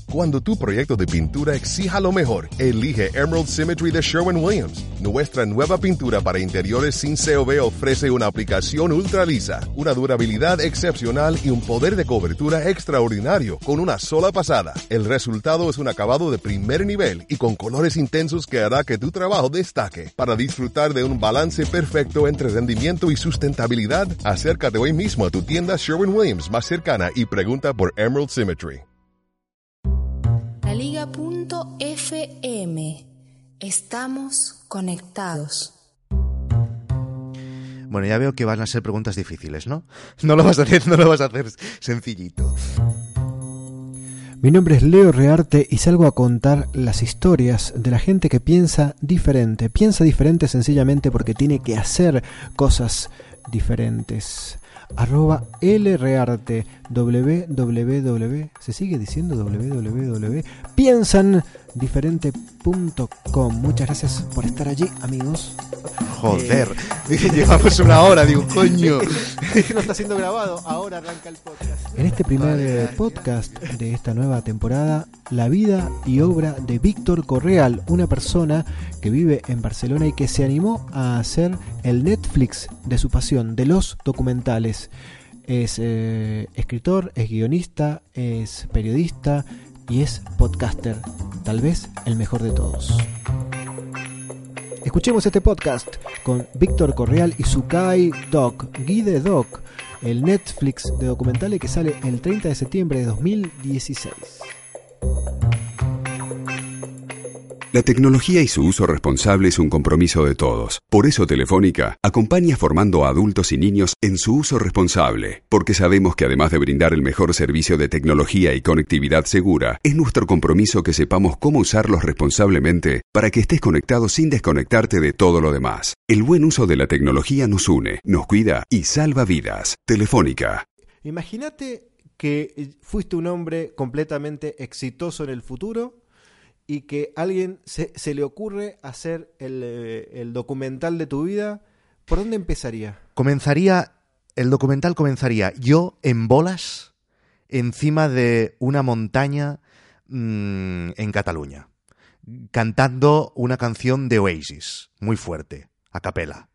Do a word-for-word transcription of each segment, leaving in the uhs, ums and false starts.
Cuando tu proyecto de pintura exija lo mejor, elige Emerald Symmetry de Sherwin-Williams. Nuestra nueva pintura para interiores sin C O V ofrece una aplicación ultra lisa, una durabilidad excepcional y un poder de cobertura extraordinario con una sola pasada. El resultado es un acabado de primer nivel y con colores intensos que hará que tu trabajo destaque. Para disfrutar de un balance perfecto entre rendimiento y sustentabilidad, acércate hoy mismo a tu tienda Sherwin-Williams más cercana y pregunta por Emerald Symmetry. La Liga punto F M. Estamos conectados. Bueno, ya veo que van a ser preguntas difíciles, ¿no? No lo vas a hacer, no lo vas a hacer sencillito. Mi nombre es Leo Rearte y salgo a contar las historias de la gente que piensa diferente. Piensa diferente sencillamente porque tiene que hacer cosas diferentes. Arroba Lrearte, www, ¿se sigue diciendo www? piensan diferente punto com. Muchas gracias por estar allí, amigos. Joder, eh, llevamos una hora, digo, coño. No está siendo grabado, ahora arranca el podcast. En este primer vale, podcast de esta nueva temporada, la vida y obra de Víctor Correal, una persona que vive en Barcelona y que se animó a hacer el Netflix de su pasión, de los documentales. Es eh, escritor, es guionista, es periodista y es podcaster, tal vez el mejor de todos. Escuchemos este podcast con Víctor Correal y su Guide Doc, Guide Doc, el Netflix de documentales que sale el treinta de septiembre de dos mil dieciséis. La tecnología y su uso responsable es un compromiso de todos. Por eso Telefónica acompaña formando a adultos y niños en su uso responsable, porque sabemos que además de brindar el mejor servicio de tecnología y conectividad segura, es nuestro compromiso que sepamos cómo usarlos responsablemente para que estés conectado sin desconectarte de todo lo demás. El buen uso de la tecnología nos une, nos cuida y salva vidas. Telefónica. Imagínate que fuiste un hombre completamente exitoso en el futuro y que a alguien se, se le ocurre hacer el, el documental de tu vida. ¿Por dónde empezaría? Comenzaría, el documental comenzaría yo en bolas encima de una montaña mmm, en Cataluña, cantando una canción de Oasis, muy fuerte, a capela.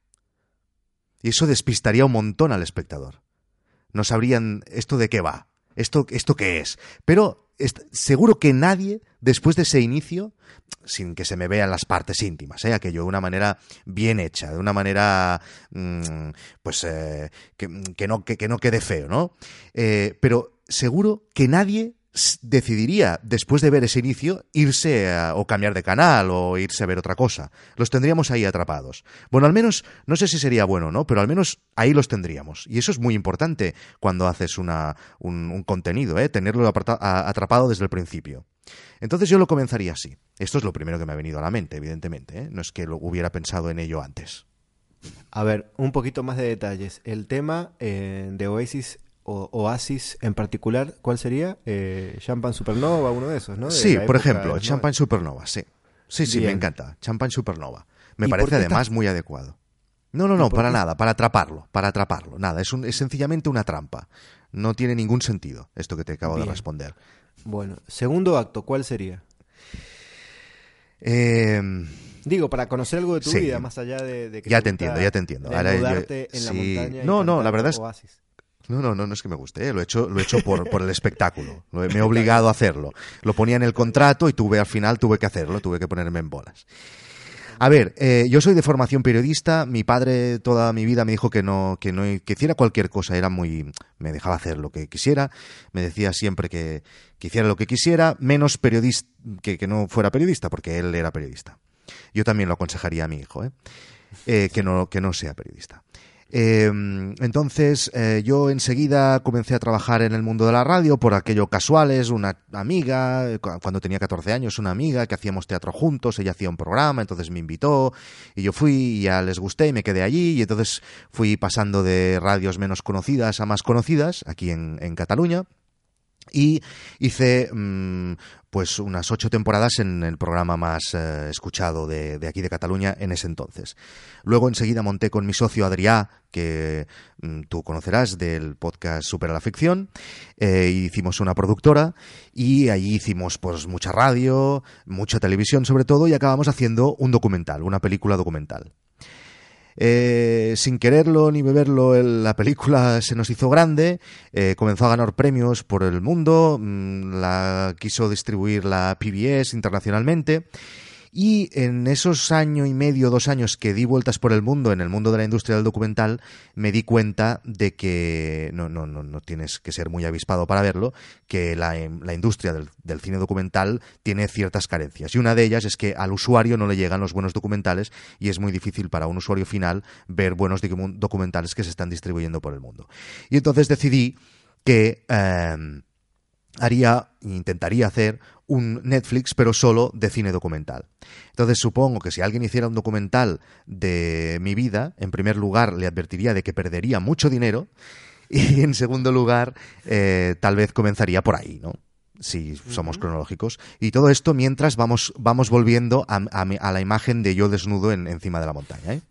Y eso despistaría un montón al espectador. No sabrían esto de qué va, esto, esto qué es. Pero est- seguro que nadie, después de ese inicio, sin que se me vean las partes íntimas, ¿eh? aquello de una manera bien hecha, de una manera mmm, pues eh, que, que, no, que, que no quede feo, ¿no? Eh, pero seguro que nadie decidiría, después de ver ese inicio, irse a, o cambiar de canal o irse a ver otra cosa. Los tendríamos ahí atrapados. Bueno, al menos, no sé si sería bueno o no, pero al menos ahí los tendríamos. Y eso es muy importante cuando haces una, un, un contenido, ¿eh? Tenerlo aparta, a, atrapado desde el principio. Entonces yo lo comenzaría así. Esto es lo primero que me ha venido a la mente, evidentemente, ¿eh? No es que lo hubiera pensado en ello antes. A ver, un poquito más de detalles. El tema eh, de Oasis o Oasis en particular, ¿cuál sería? Eh, Champagne Supernova, uno de esos, ¿no? De sí, por época, ejemplo, ¿no? Champagne Supernova, sí. Sí, sí, Bien. me encanta. Champagne Supernova. Me ¿Y parece por qué además está- muy adecuado. No, no, no, por para qué? nada, para atraparlo, para atraparlo. Nada, es, un, es sencillamente una trampa. No tiene ningún sentido esto que te acabo Bien. de responder. Bueno, segundo acto, ¿cuál sería? Eh, Digo, para conocer algo de tu Sí. vida, más allá de, de que ya te te gusta entiendo, ya te entiendo. Ahora yo- desnudarte en la sí. montaña y No, no, la cantar verdad es- Oasis. No, no, no, no es que me guste, ¿eh? lo he hecho, lo he hecho por, por el espectáculo. Lo he- me he obligado a hacerlo. Lo ponía en el contrato y tuve al final tuve que hacerlo, tuve que ponerme en bolas. A ver, eh, yo soy de formación periodista. Mi padre toda mi vida me dijo que no, que no, que hiciera cualquier cosa. Era muy, me dejaba hacer lo que quisiera. Me decía siempre que, que hiciera lo que quisiera, menos periodista, que, que no fuera periodista, porque él era periodista. Yo también lo aconsejaría a mi hijo, ¿eh? Eh, que no, que no sea periodista. Eh, entonces eh, yo enseguida comencé a trabajar en el mundo de la radio por aquello casuales, una amiga, eh, cu- cuando tenía catorce años, una amiga que hacíamos teatro juntos, ella hacía un programa, entonces me invitó y yo fui y ya les gusté y me quedé allí y entonces fui pasando de radios menos conocidas a más conocidas aquí en, en Cataluña. Y hice mmm, pues unas ocho temporadas en el programa más eh, escuchado de, de aquí de Cataluña en ese entonces. Luego enseguida monté con mi socio Adrià, que mmm, tú conocerás del podcast Supera la Ficción, eh, hicimos una productora y allí hicimos pues mucha radio, mucha televisión sobre todo, y acabamos haciendo un documental, una película documental. Eh, sin quererlo ni beberlo, el, la película se nos hizo grande, eh, comenzó a ganar premios por el mundo, mmm, la quiso distribuir la P B S internacionalmente, y en esos año y medio, dos años que di vueltas por el mundo, en el mundo de la industria del documental, me di cuenta de que, no, no, no, no tienes que ser muy avispado para verlo, que la, la industria del, del cine documental tiene ciertas carencias. Y una de ellas es que al usuario no le llegan los buenos documentales y es muy difícil para un usuario final ver buenos documentales que se están distribuyendo por el mundo. Y entonces decidí que eh, haría, intentaría hacer un Netflix, pero solo de cine documental. Entonces supongo que si alguien hiciera un documental de mi vida, en primer lugar le advertiría de que perdería mucho dinero y en segundo lugar eh, tal vez comenzaría por ahí, ¿no? Si somos uh-huh. cronológicos. Y todo esto mientras vamos, vamos volviendo a, a, a la imagen de yo desnudo en, encima de la montaña, ¿eh?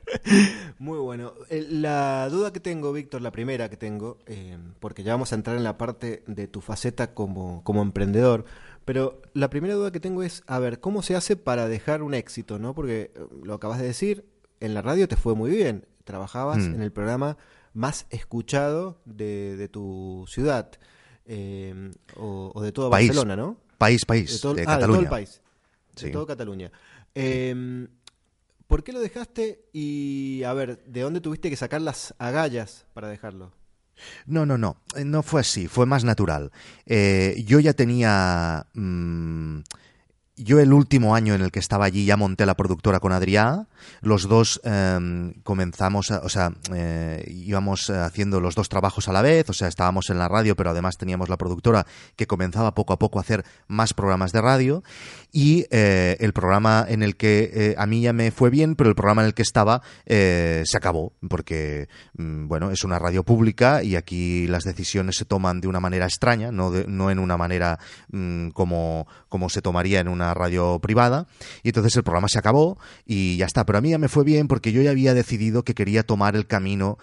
Muy bueno. La duda que tengo, Víctor, la primera que tengo, eh, porque ya vamos a entrar en la parte de tu faceta como, como emprendedor, pero la primera duda que tengo es, a ver, ¿cómo se hace para dejar un éxito, ¿no? Porque lo acabas de decir, en la radio te fue muy bien, trabajabas mm. en el programa más escuchado de, de tu ciudad, eh, o, o de todo país, Barcelona, ¿no? País, país, de todo, de ah, Cataluña. de todo el país, sí. de todo Cataluña. Eh, ¿Por qué lo dejaste? Y, a ver, ¿de dónde tuviste que sacar las agallas para dejarlo? No, no, no, no fue así, fue más natural. Eh, yo ya tenía... Mmm, yo el último año en el que estaba allí ya monté la productora con Adrià. Los dos eh, comenzamos, a, o sea, eh, íbamos haciendo los dos trabajos a la vez, o sea, estábamos en la radio, pero además teníamos la productora que comenzaba poco a poco a hacer más programas de radio. Y eh, el programa en el que eh, a mí ya me fue bien, pero el programa en el que estaba eh, se acabó, porque, mm, bueno, es una radio pública y aquí las decisiones se toman de una manera extraña, no, de, no en una manera mm, como, como se tomaría en una radio privada, y entonces el programa se acabó y ya está. Pero a mí ya me fue bien porque yo ya había decidido que quería tomar el camino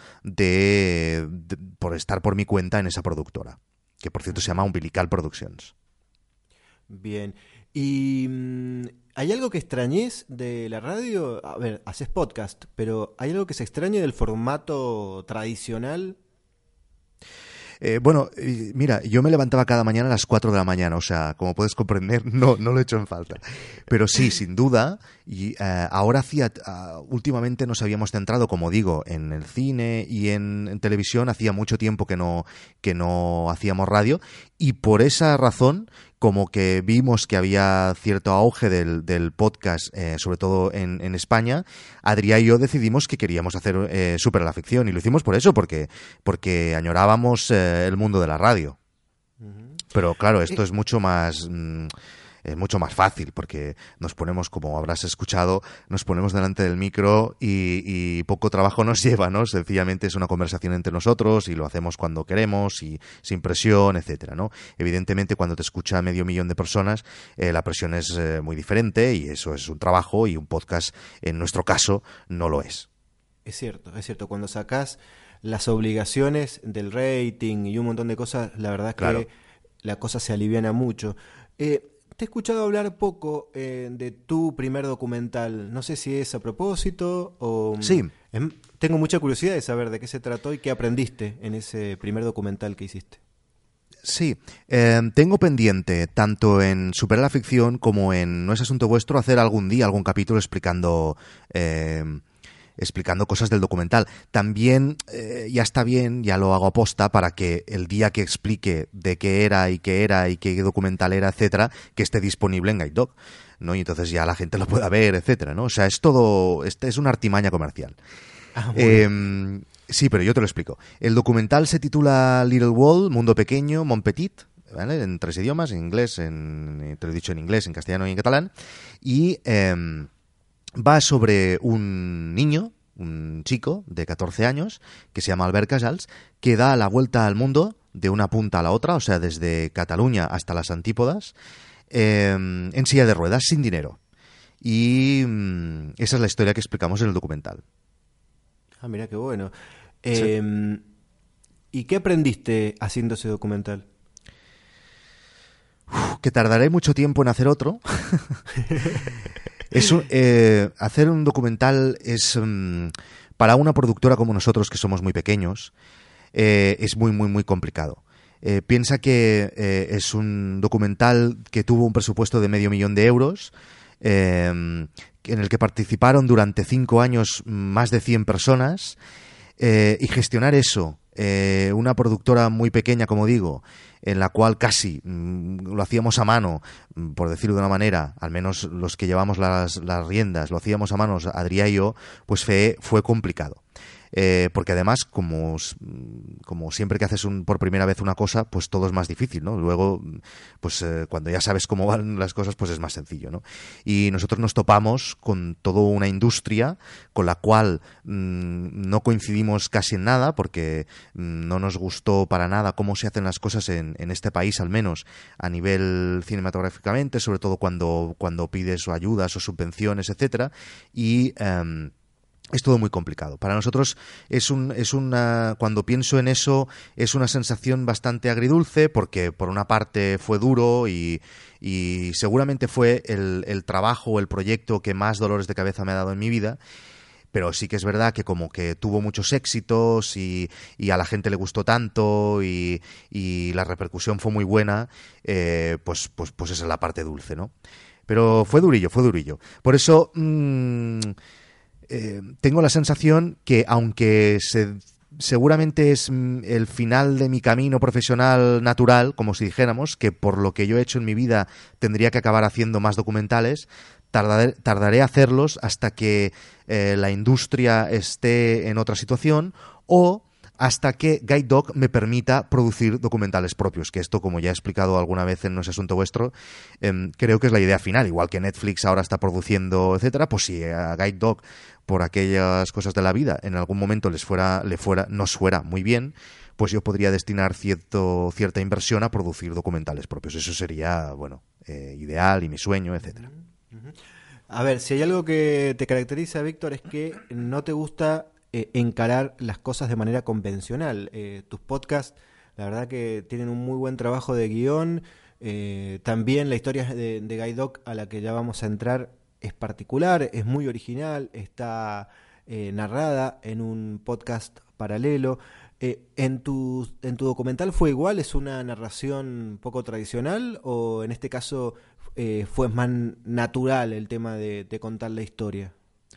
de, de por estar por mi cuenta en esa productora, que por cierto se llama Umbilical Productions. Bien. ¿Y mmm, hay algo que extrañes de la radio? A ver, haces podcast, pero ¿hay algo que se extrañe del formato tradicional? Eh, bueno, eh, mira, yo me levantaba cada mañana a las cuatro de la mañana, o sea, como puedes comprender, no, no lo he hecho en falta. Pero sí, sin duda, y eh, ahora hacía, uh, últimamente nos habíamos centrado, como digo, en el cine y en, en televisión, hacía mucho tiempo que no, que no hacíamos radio, y por esa razón, como que vimos que había cierto auge del, del podcast, eh, sobre todo en, en España, Adrià y yo decidimos que queríamos hacer eh, Supera la Ficción, y lo hicimos por eso, porque, porque añorábamos eh, el mundo de la radio. Uh-huh. Pero claro, esto es mucho más... Mmm, es mucho más fácil porque nos ponemos, como habrás escuchado, nos ponemos delante del micro y, y poco trabajo nos lleva, ¿no? Sencillamente es una conversación entre nosotros y lo hacemos cuando queremos y sin presión, etcétera, ¿no? Evidentemente, cuando te escucha medio millón de personas, eh, la presión es eh, muy diferente y eso es un trabajo, y un podcast, en nuestro caso, no lo es. Es cierto, es cierto. Cuando sacás las obligaciones del rating y un montón de cosas, la verdad es que claro, la cosa se aliviana mucho. Eh, Te he escuchado hablar poco eh, de tu primer documental. No sé si es a propósito o... Sí. Eh, tengo mucha curiosidad de saber de qué se trató y qué aprendiste en ese primer documental que hiciste. Sí, eh, tengo pendiente, tanto en Supera la Ficción como en No es Asunto Vuestro, hacer algún día algún capítulo explicando... Eh, explicando cosas del documental. También eh, ya está bien, ya lo hago aposta para que el día que explique de qué era y qué era y qué documental era, etcétera, que esté disponible en Guide Dog, ¿no? Y entonces ya la gente lo pueda ver, etcétera, ¿no? O sea, es todo, este es una artimaña comercial. Ah, eh, sí, pero yo te lo explico. El documental se titula Little World, Mundo Pequeño, Mon Petit, ¿vale? En tres idiomas, en inglés, en, te lo he dicho en inglés, en castellano y en catalán, y eh, va sobre un niño, un chico de catorce años, que se llama Albert Casals, que da la vuelta al mundo de una punta a la otra, o sea, desde Cataluña hasta las antípodas, eh, en silla de ruedas, sin dinero. Y mm, esa es la historia que explicamos en el documental. Ah, mira qué bueno. Eh, sí. ¿Y qué aprendiste haciendo ese documental? Uf, que tardaré mucho tiempo en hacer otro. es un, eh, hacer un documental es, um, para una productora como nosotros, que somos muy pequeños, eh, es muy, muy, muy complicado. Eh, piensa que eh, es un documental que tuvo un presupuesto de medio millón de euros, eh, en el que participaron durante cinco años más de cien personas, eh, y gestionar eso, eh, una productora muy pequeña, como digo, en la cual casi mmm, lo hacíamos a mano, por decirlo de una manera, al menos los que llevamos las, las riendas, lo hacíamos a manos, Adrià y yo, pues fue, fue complicado. Eh, porque además, como, como siempre que haces un, por primera vez una cosa, pues todo es más difícil, ¿no? Luego, pues eh, cuando ya sabes cómo van las cosas, pues es más sencillo, ¿no? Y nosotros nos topamos con toda una industria con la cual mmm, no coincidimos casi en nada, porque mmm, no nos gustó para nada cómo se hacen las cosas en, en este país, al menos a nivel cinematográficamente, sobre todo cuando, cuando pides o ayudas o subvenciones, etcétera, y eh, es todo muy complicado. Para nosotros es un es una cuando pienso en eso es una sensación bastante agridulce, porque por una parte fue duro y, y seguramente fue el, el trabajo o el proyecto que más dolores de cabeza me ha dado en mi vida. Pero sí que es verdad que como que tuvo muchos éxitos y, y a la gente le gustó tanto y, y la repercusión fue muy buena, eh, pues, pues, pues esa es la parte dulce, ¿no? Pero fue durillo, fue durillo. Por eso mmm, eh, tengo la sensación que aunque se, seguramente es el final de mi camino profesional natural, como si dijéramos, que por lo que yo he hecho en mi vida tendría que acabar haciendo más documentales, tardaré, tardaré a hacerlos hasta que eh, la industria esté en otra situación o hasta que Guide Dog me permita producir documentales propios, que esto, como ya he explicado alguna vez en No es asunto vuestro, eh, creo que es la idea final. Igual que Netflix ahora está produciendo, etcétera, pues si a Guide Dog, por aquellas cosas de la vida, en algún momento les fuera, le fuera, nos fuera muy bien, pues yo podría destinar cierto, cierta inversión a producir documentales propios. Eso sería, bueno, eh, ideal y mi sueño, etcétera. A ver, si hay algo que te caracteriza, Víctor, es que no te gusta eh, encarar las cosas de manera convencional. Eh, tus podcasts, la verdad que tienen un muy buen trabajo de guión. Eh, también la historia de, de Guide Dog, a la que ya vamos a entrar, es particular, es muy original, está eh, narrada en un podcast paralelo. Eh, ¿en, tu, ¿En tu documental fue igual? ¿Es una narración poco tradicional? ¿O en este caso eh, fue más natural el tema de, de contar la historia?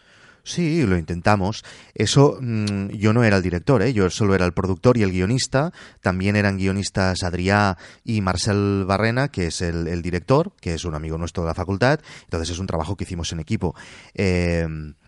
Sí, lo intentamos. Eso, mmm, yo no era el director, ¿eh? Yo solo era el productor y el guionista. También eran guionistas Adrià y Marcel Barrena, que es el, el director, que es un amigo nuestro de la facultad. Entonces es un trabajo que hicimos en equipo. Eh...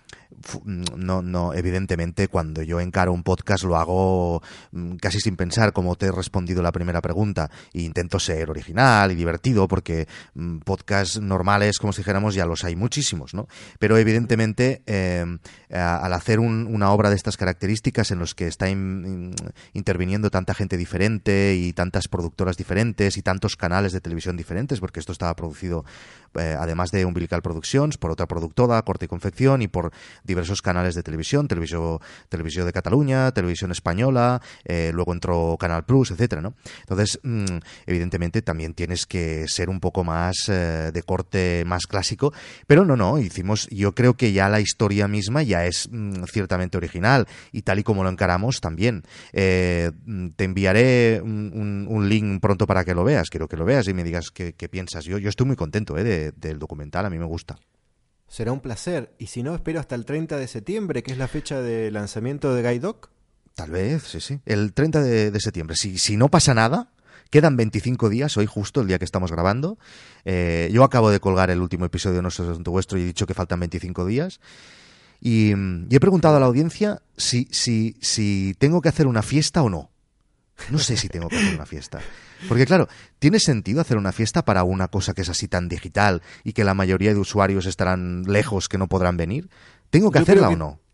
No, no, evidentemente cuando yo encaro un podcast lo hago casi sin pensar, como te he respondido la primera pregunta, e intento ser original y divertido, porque podcasts normales, como si dijéramos, ya los hay muchísimos, ¿no? Pero evidentemente eh, al hacer un, una obra de estas características en los que está in, in, interviniendo tanta gente diferente y tantas productoras diferentes y tantos canales de televisión diferentes, porque esto estaba producido eh, además de Umbilical Productions por otra productora, Corte y Confección, y por diversos canales de televisión, televisión, televisión de Cataluña, televisión española, eh, luego entró Canal Plus, etcétera, ¿no? Entonces, mmm, evidentemente también tienes que ser un poco más eh, de corte más clásico, pero no, no, hicimos, yo creo que ya la historia misma ya es mmm, ciertamente original, y tal y como lo encaramos también. Eh, te enviaré un, un, un link pronto para que lo veas, quiero que lo veas y me digas qué, qué piensas. Yo, yo estoy muy contento eh, de, del documental, a mí me gusta. Será un placer. Y si no, espero hasta el treinta de septiembre, que es la fecha de lanzamiento de Guide Dog. Tal vez, sí, sí. El treinta de, de septiembre. Si, si no pasa nada, quedan veinticinco días, hoy justo, el día que estamos grabando. Eh, yo acabo de colgar el último episodio de No es asunto vuestro y he dicho que faltan veinticinco días. Y, y he preguntado a la audiencia si, si, si tengo que hacer una fiesta o no. No sé si tengo que hacer una fiesta. Porque claro, ¿tiene sentido hacer una fiesta para una cosa que es así tan digital y que la mayoría de usuarios estarán lejos, que no podrán venir? ¿Tengo que Yo hacerla que, o no?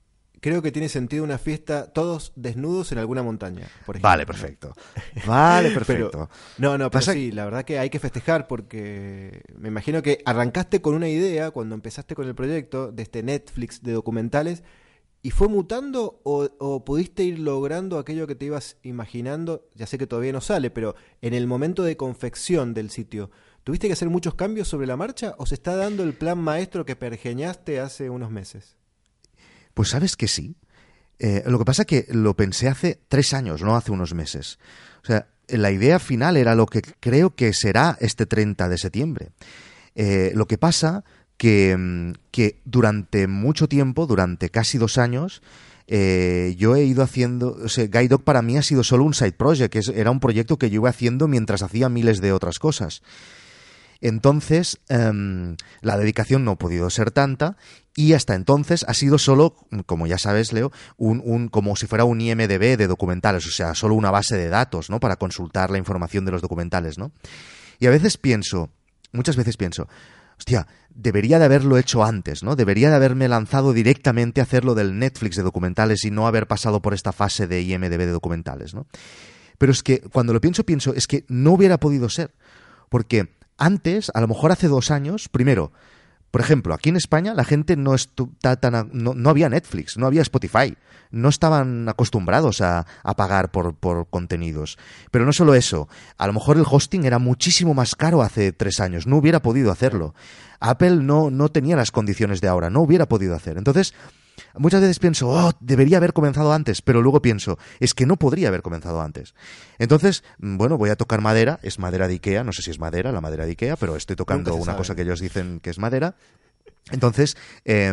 creo que tiene sentido una fiesta todos desnudos en alguna montaña, por ejemplo. Vale, perfecto. Vale, perfecto. Pero, no, no, pero Pasa... sí, la verdad que hay que festejar porque me imagino que arrancaste con una idea cuando empezaste con el proyecto de este Netflix de documentales y fue mutando o, o pudiste ir logrando aquello que te ibas imaginando. Ya sé que todavía no sale, pero en el momento de confección del sitio, ¿tuviste que hacer muchos cambios sobre la marcha o se está dando el plan maestro que pergeñaste hace unos meses? Pues sabes que sí. Eh, lo que pasa es que lo pensé hace tres años, no hace unos meses. O sea, la idea final era lo que creo que será este treinta de septiembre. Eh, lo que pasa que, que durante mucho tiempo, durante casi dos años, eh, yo he ido haciendo... O sea, Guide Dog para mí ha sido solo un side project, que es, era un proyecto que yo iba haciendo mientras hacía miles de otras cosas. Entonces, um, la dedicación no ha podido ser tanta y hasta entonces ha sido solo, como ya sabes, Leo, un, un, como si fuera un I M D B de documentales, o sea, solo una base de datos, ¿no? Para consultar la información de los documentales, ¿no? Y a veces pienso, muchas veces pienso, hostia, debería de haberlo hecho antes, ¿no? Debería de haberme lanzado directamente a hacerlo del Netflix de documentales y no haber pasado por esta fase de I M D B de documentales, ¿no? Pero es que cuando lo pienso, pienso, es que no hubiera podido ser, porque... Antes, a lo mejor hace dos años, primero, por ejemplo, aquí en España la gente no, está tan, no, no había Netflix, no había Spotify, no estaban acostumbrados a, a pagar por, por contenidos. Pero no solo eso, a lo mejor el hosting era muchísimo más caro hace tres años, no hubiera podido hacerlo. Apple no, no tenía las condiciones de ahora, no hubiera podido hacer. Entonces, muchas veces pienso, oh, debería haber comenzado antes, pero luego pienso, es que no podría haber comenzado antes. Entonces, bueno, voy a tocar madera, es madera de Ikea, no sé si es madera, la madera de Ikea, pero estoy tocando una sabe. cosa que ellos dicen que es madera. Entonces, eh,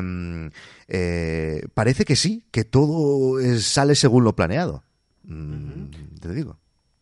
eh, parece que sí, que todo es, sale según lo planeado. Mm, uh-huh. Te digo.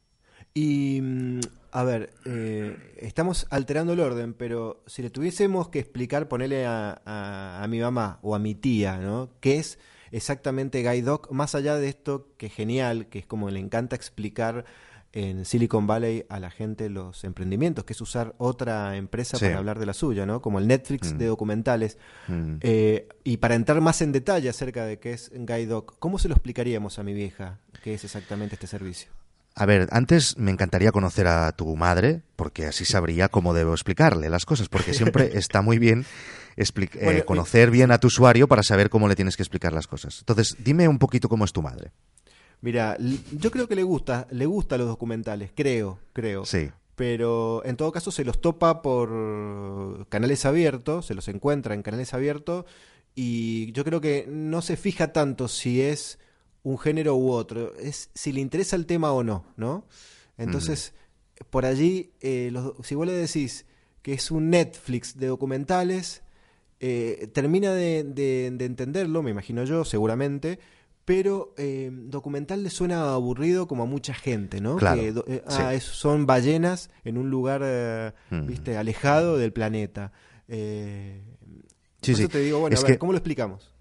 Y... A ver, eh, estamos alterando el orden, pero si le tuviésemos que explicar, ponerle a, a, a mi mamá o a mi tía, ¿no? ¿Qué es exactamente Guide Dog? Más allá de esto que es genial, que es como le encanta explicar en Silicon Valley a la gente los emprendimientos, que es usar otra empresa sí. para hablar de la suya, ¿no? Como el Netflix mm. de documentales. Mm. Eh, y para entrar más en detalle acerca de qué es Guide Dog, ¿cómo se lo explicaríamos a mi vieja qué es exactamente este servicio? A ver, antes me encantaría conocer a tu madre, porque así sabría cómo debo explicarle las cosas, porque siempre está muy bien expli- bueno, eh, conocer bien a tu usuario para saber cómo le tienes que explicar las cosas. Entonces, dime un poquito cómo es tu madre. Mira, yo creo que le gusta, le gusta los documentales, creo, creo. Sí. Pero en todo caso se los topa por canales abiertos, se los encuentra en canales abiertos y yo creo que no se fija tanto si es un género u otro, es si le interesa el tema o no, ¿no? Entonces, mm. por allí, eh, los, si vos le decís que es un Netflix de documentales, eh, termina de, de, de entenderlo, me imagino yo, seguramente, pero eh, documental le suena aburrido como a mucha gente, ¿no? Claro, que eh, sí. ah, es, son ballenas en un lugar, eh, mm. viste, alejado del planeta. Eh, sí, por sí. eso te digo, bueno, es a ver, que, ¿cómo lo explicamos?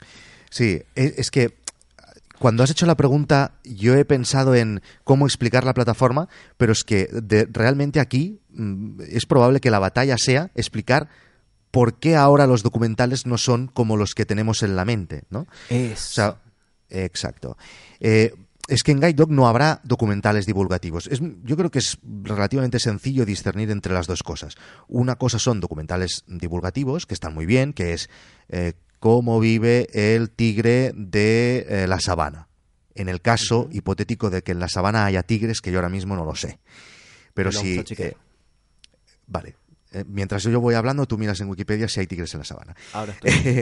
Sí, es, es que cuando has hecho la pregunta, yo he pensado en cómo explicar la plataforma, pero es que de, realmente aquí mm, es probable que la batalla sea explicar por qué ahora los documentales no son como los que tenemos en la mente, ¿no? Es. O sea, exacto. Eh, es que en Guide Dog no habrá documentales divulgativos. Es, yo creo que es relativamente sencillo discernir entre las dos cosas. Una cosa son documentales divulgativos, que están muy bien, que es... Eh, cómo vive el tigre de eh, la sabana. En el caso uh-huh. hipotético de que en la sabana haya tigres, que yo ahora mismo no lo sé. Pero si... Eh, vale. Eh, mientras yo voy hablando, tú miras en Wikipedia si hay tigres en la sabana. Ahora estoy. eh,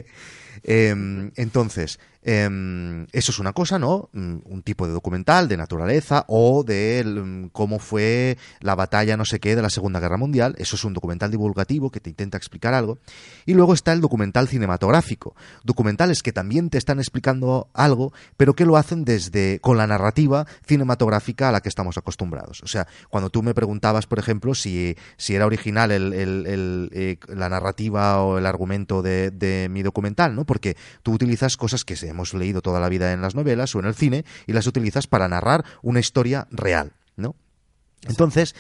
eh, entonces, eh, eso es una cosa, ¿no? Un tipo de documental de naturaleza o de el, cómo fue la batalla no sé qué de la Segunda Guerra Mundial. Eso es un documental divulgativo que te intenta explicar algo. Y luego está el documental cinematográfico. Documentales que también te están explicando algo, pero que lo hacen desde con la narrativa cinematográfica a la que estamos acostumbrados. O sea, cuando tú me preguntabas, por ejemplo, si, si era original el El, el, eh, la narrativa o el argumento de, de mi documental, ¿no? Porque tú utilizas cosas que hemos leído toda la vida en las novelas o en el cine y las utilizas para narrar una historia real, ¿no? Entonces,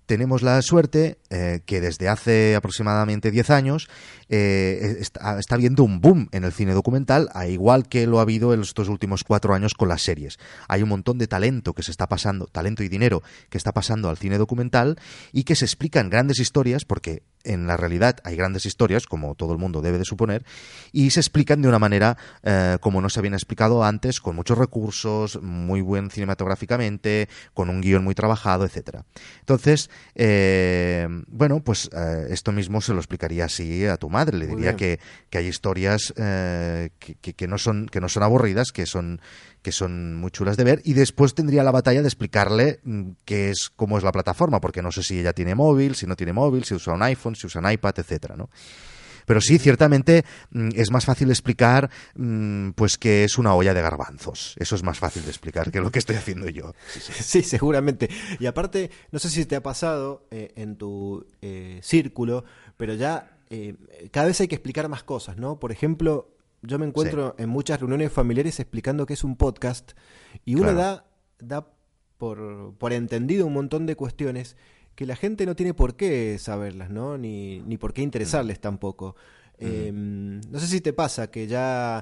tenemos la suerte eh, que desde hace aproximadamente diez años eh, está, está habiendo un boom en el cine documental, a igual que lo ha habido en estos últimos cuatro años con las series. Hay un montón de talento que se está pasando, talento y dinero que está pasando al cine documental y que se explican grandes historias, porque en la realidad hay grandes historias, como todo el mundo debe de suponer, y se explican de una manera eh, como no se habían explicado antes, con muchos recursos, muy buen cinematográficamente, con un guión muy trabajado, etcétera. Entonces, eh, bueno, pues eh, esto mismo se lo explicaría así a tu madre. Le diría que, que hay historias eh, que, que, que, no son, que no son aburridas, que son, que son muy chulas de ver, y después tendría la batalla de explicarle mm, qué es, cómo es la plataforma, porque no sé si ella tiene móvil, si no tiene móvil, si usa un iPhone, si usa un iPad, etcétera, ¿no? Pero sí, ciertamente es más fácil explicar pues que es una olla de garbanzos. Eso es más fácil de explicar que lo que estoy haciendo yo. Sí, sí. Sí, seguramente. Y aparte, no sé si te ha pasado eh, en tu eh, círculo, pero ya eh, cada vez hay que explicar más cosas, ¿no? Por ejemplo, yo me encuentro sí. en muchas reuniones familiares explicando qué es un podcast y uno claro. da, da por, por entendido un montón de cuestiones que la gente no tiene por qué saberlas, ¿no? Ni, ni por qué interesarles tampoco. Mm. Eh, no sé si te pasa que ya,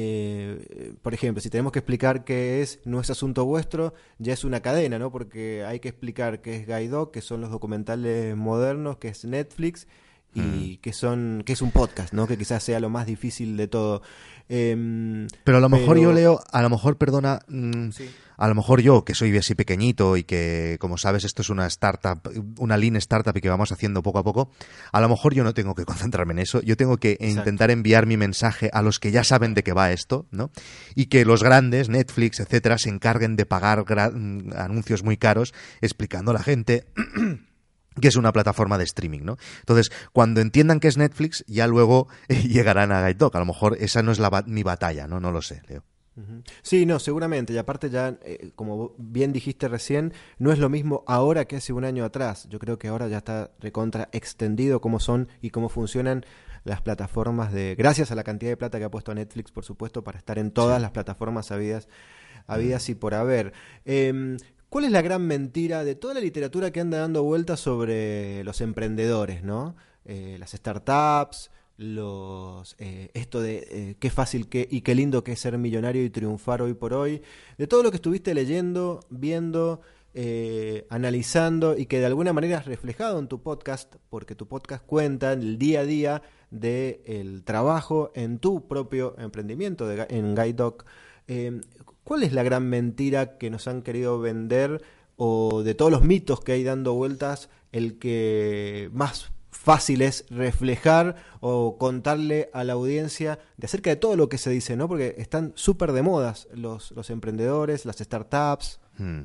eh, por ejemplo, si tenemos que explicar qué es No es asunto vuestro, ya es una cadena, ¿no? Porque hay que explicar qué es Gaidoc, qué son los documentales modernos, qué es Netflix y mm. qué son, qué es un podcast, ¿no? Que quizás sea lo más difícil de todo. Eh, pero a lo mejor pero... yo leo, a lo mejor, perdona... Mmm... Sí. A lo mejor yo, que soy así pequeñito y que, como sabes, esto es una startup, una lean startup y que vamos haciendo poco a poco, a lo mejor yo no tengo que concentrarme en eso, yo tengo que Exacto. intentar enviar mi mensaje a los que ya saben de qué va esto, ¿no? Y que los grandes, Netflix, etcétera, se encarguen de pagar gra- anuncios muy caros explicando a la gente que es una plataforma de streaming, ¿no? Entonces, cuando entiendan que es Netflix, ya luego eh, llegarán a Gaidoc. A lo mejor esa no es la ba- mi batalla, ¿no? No lo sé, Leo. Sí, no, seguramente, y aparte ya, eh, como bien dijiste recién, no es lo mismo ahora que hace un año atrás. Yo creo que ahora ya está recontra extendido cómo son y cómo funcionan las plataformas de... Gracias a la cantidad de plata que ha puesto Netflix, por supuesto, para estar en todas sí. las plataformas habidas, habidas y por haber. Eh, ¿Cuál es la gran mentira de toda la literatura que anda dando vueltas sobre los emprendedores, ¿no? Eh, las startups... los eh, esto de eh, qué fácil que, y qué lindo que es ser millonario y triunfar hoy por hoy, de todo lo que estuviste leyendo, viendo, eh, analizando y que de alguna manera has reflejado en tu podcast, porque tu podcast cuenta el día a día del trabajo en tu propio emprendimiento de, en Gaidoc. Eh, ¿Cuál es la gran mentira que nos han querido vender o de todos los mitos que hay dando vueltas, el que más fácil es reflejar o contarle a la audiencia de acerca de todo lo que se dice, ¿no? Porque están súper de modas los, los emprendedores, las startups. Hmm.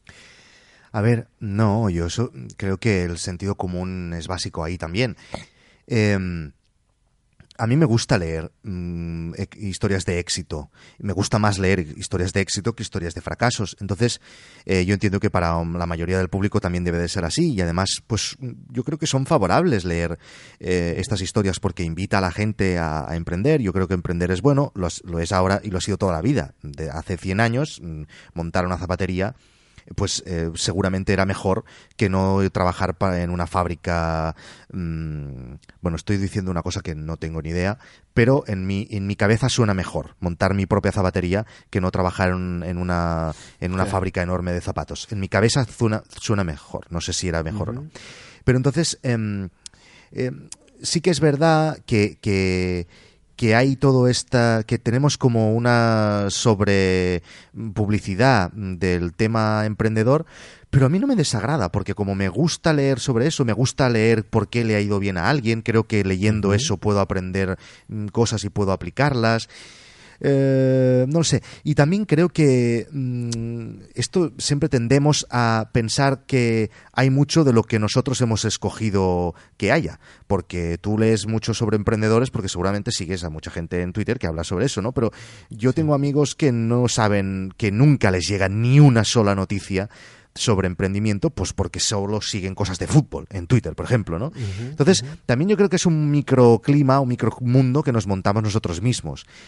A ver, no, yo eso, creo que el sentido común es básico ahí también. Eh, a mí me gusta leer mmm, e- historias de éxito. Me gusta más leer historias de éxito que historias de fracasos. Entonces, eh, yo entiendo que para la mayoría del público también debe de ser así. Y además, pues yo creo que son favorables leer eh, estas historias porque invita a la gente a, a emprender. Yo creo que emprender es bueno, lo, lo es ahora y lo ha sido toda la vida. De hace cien años, montar una zapatería pues eh, seguramente era mejor que no trabajar pa- en una fábrica. Mmm, bueno, estoy diciendo una cosa que no tengo ni idea, pero en mi en mi cabeza suena mejor montar mi propia zapatería que no trabajar en, en una en una claro. fábrica enorme de zapatos. En mi cabeza suena, suena mejor, no sé si era mejor uh-huh. o no. Pero entonces eh, eh, sí que es verdad que, que que hay todo esta, que tenemos como una sobre publicidad del tema emprendedor, pero a mí no me desagrada, porque como me gusta leer sobre eso, me gusta leer por qué le ha ido bien a alguien, creo que leyendo uh-huh. eso puedo aprender cosas y puedo aplicarlas. Eh, no lo sé. Y también creo que mmm, esto siempre tendemos a pensar que hay mucho de lo que nosotros hemos escogido que haya, porque tú lees mucho sobre emprendedores porque seguramente sigues a mucha gente en Twitter que habla sobre eso, ¿no? Pero yo sí. tengo amigos que no saben, que nunca les llega ni una sola noticia sobre emprendimiento, pues porque solo siguen cosas de fútbol en Twitter, por ejemplo, ¿no? Uh-huh, Entonces, uh-huh. también yo creo que es un microclima, un micromundo que nos montamos nosotros mismos.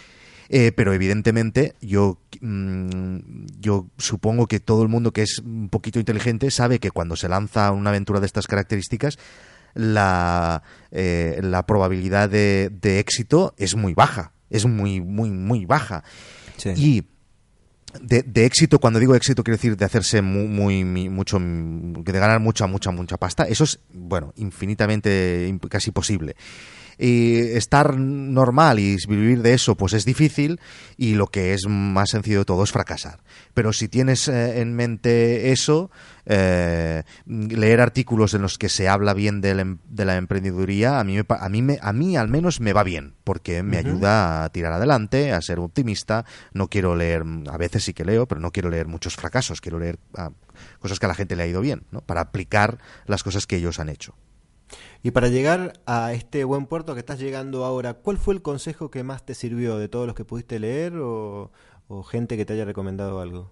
Eh, pero evidentemente yo, mmm, yo supongo que todo el mundo que es un poquito inteligente sabe que cuando se lanza una aventura de estas características, la, eh, la probabilidad de, de éxito es muy baja, es muy, muy, muy baja. Sí. Y de, de éxito, cuando digo éxito, quiero decir de hacerse muy, muy, mucho, de ganar mucha, mucha, mucha pasta. Eso es, bueno, infinitamente, casi posible. Y estar normal y vivir de eso pues es difícil, y lo que es más sencillo de todo es fracasar. Pero si tienes eh, en mente eso, eh, leer artículos en los que se habla bien de la, de la emprendeduría, a mí, me, a, mí me, a mí al menos me va bien, porque me uh-huh. ayuda a tirar adelante, a ser optimista. No quiero leer, a veces sí que leo, pero no quiero leer muchos fracasos, quiero leer ah, cosas que a la gente le ha ido bien, ¿no? Para aplicar las cosas que ellos han hecho. Y para llegar a este buen puerto que estás llegando ahora, ¿cuál fue el consejo que más te sirvió de todos los que pudiste leer o, o gente que te haya recomendado algo?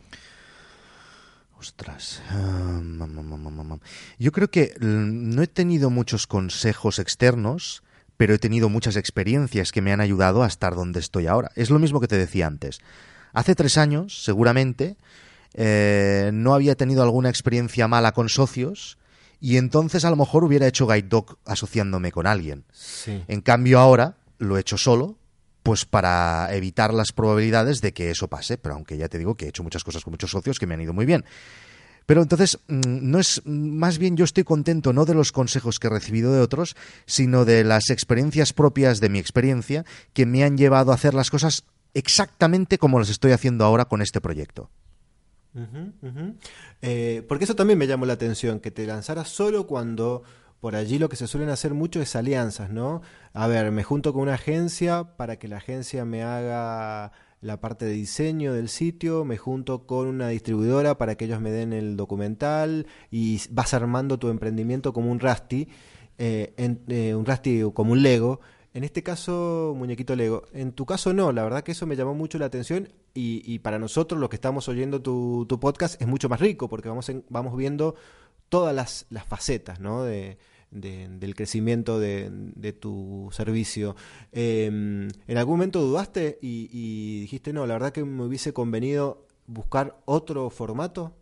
Ostras. Um, yo creo que no he tenido muchos consejos externos, pero he tenido muchas experiencias que me han ayudado a estar donde estoy ahora. Es lo mismo que te decía antes. Hace tres años, seguramente, eh, no había tenido alguna experiencia mala con socios, y entonces a lo mejor hubiera hecho Guide Dog asociándome con alguien. Sí. En cambio ahora lo he hecho solo, pues para evitar las probabilidades de que eso pase. Pero aunque ya te digo que he hecho muchas cosas con muchos socios que me han ido muy bien. Pero entonces, no es, más bien yo estoy contento no de los consejos que he recibido de otros, sino de las experiencias propias de mi experiencia que me han llevado a hacer las cosas exactamente como las estoy haciendo ahora con este proyecto. Uh-huh, uh-huh. Eh, porque eso también me llamó la atención, que te lanzaras solo cuando por allí lo que se suelen hacer mucho es alianzas, ¿no? A ver, me junto con una agencia para que la agencia me haga la parte de diseño del sitio, me junto con una distribuidora para que ellos me den el documental, y vas armando tu emprendimiento como un Rusty, eh, en, eh, un Rusty como un Lego. En este caso, muñequito Lego. En tu caso no, la verdad que eso me llamó mucho la atención, y, y para nosotros los que estamos oyendo tu, tu podcast es mucho más rico, porque vamos, en, vamos viendo todas las, las facetas, ¿no? de, de, del crecimiento de, de tu servicio. Eh, ¿En algún momento dudaste y, y dijiste, no, la verdad que me hubiese convenido buscar otro formato?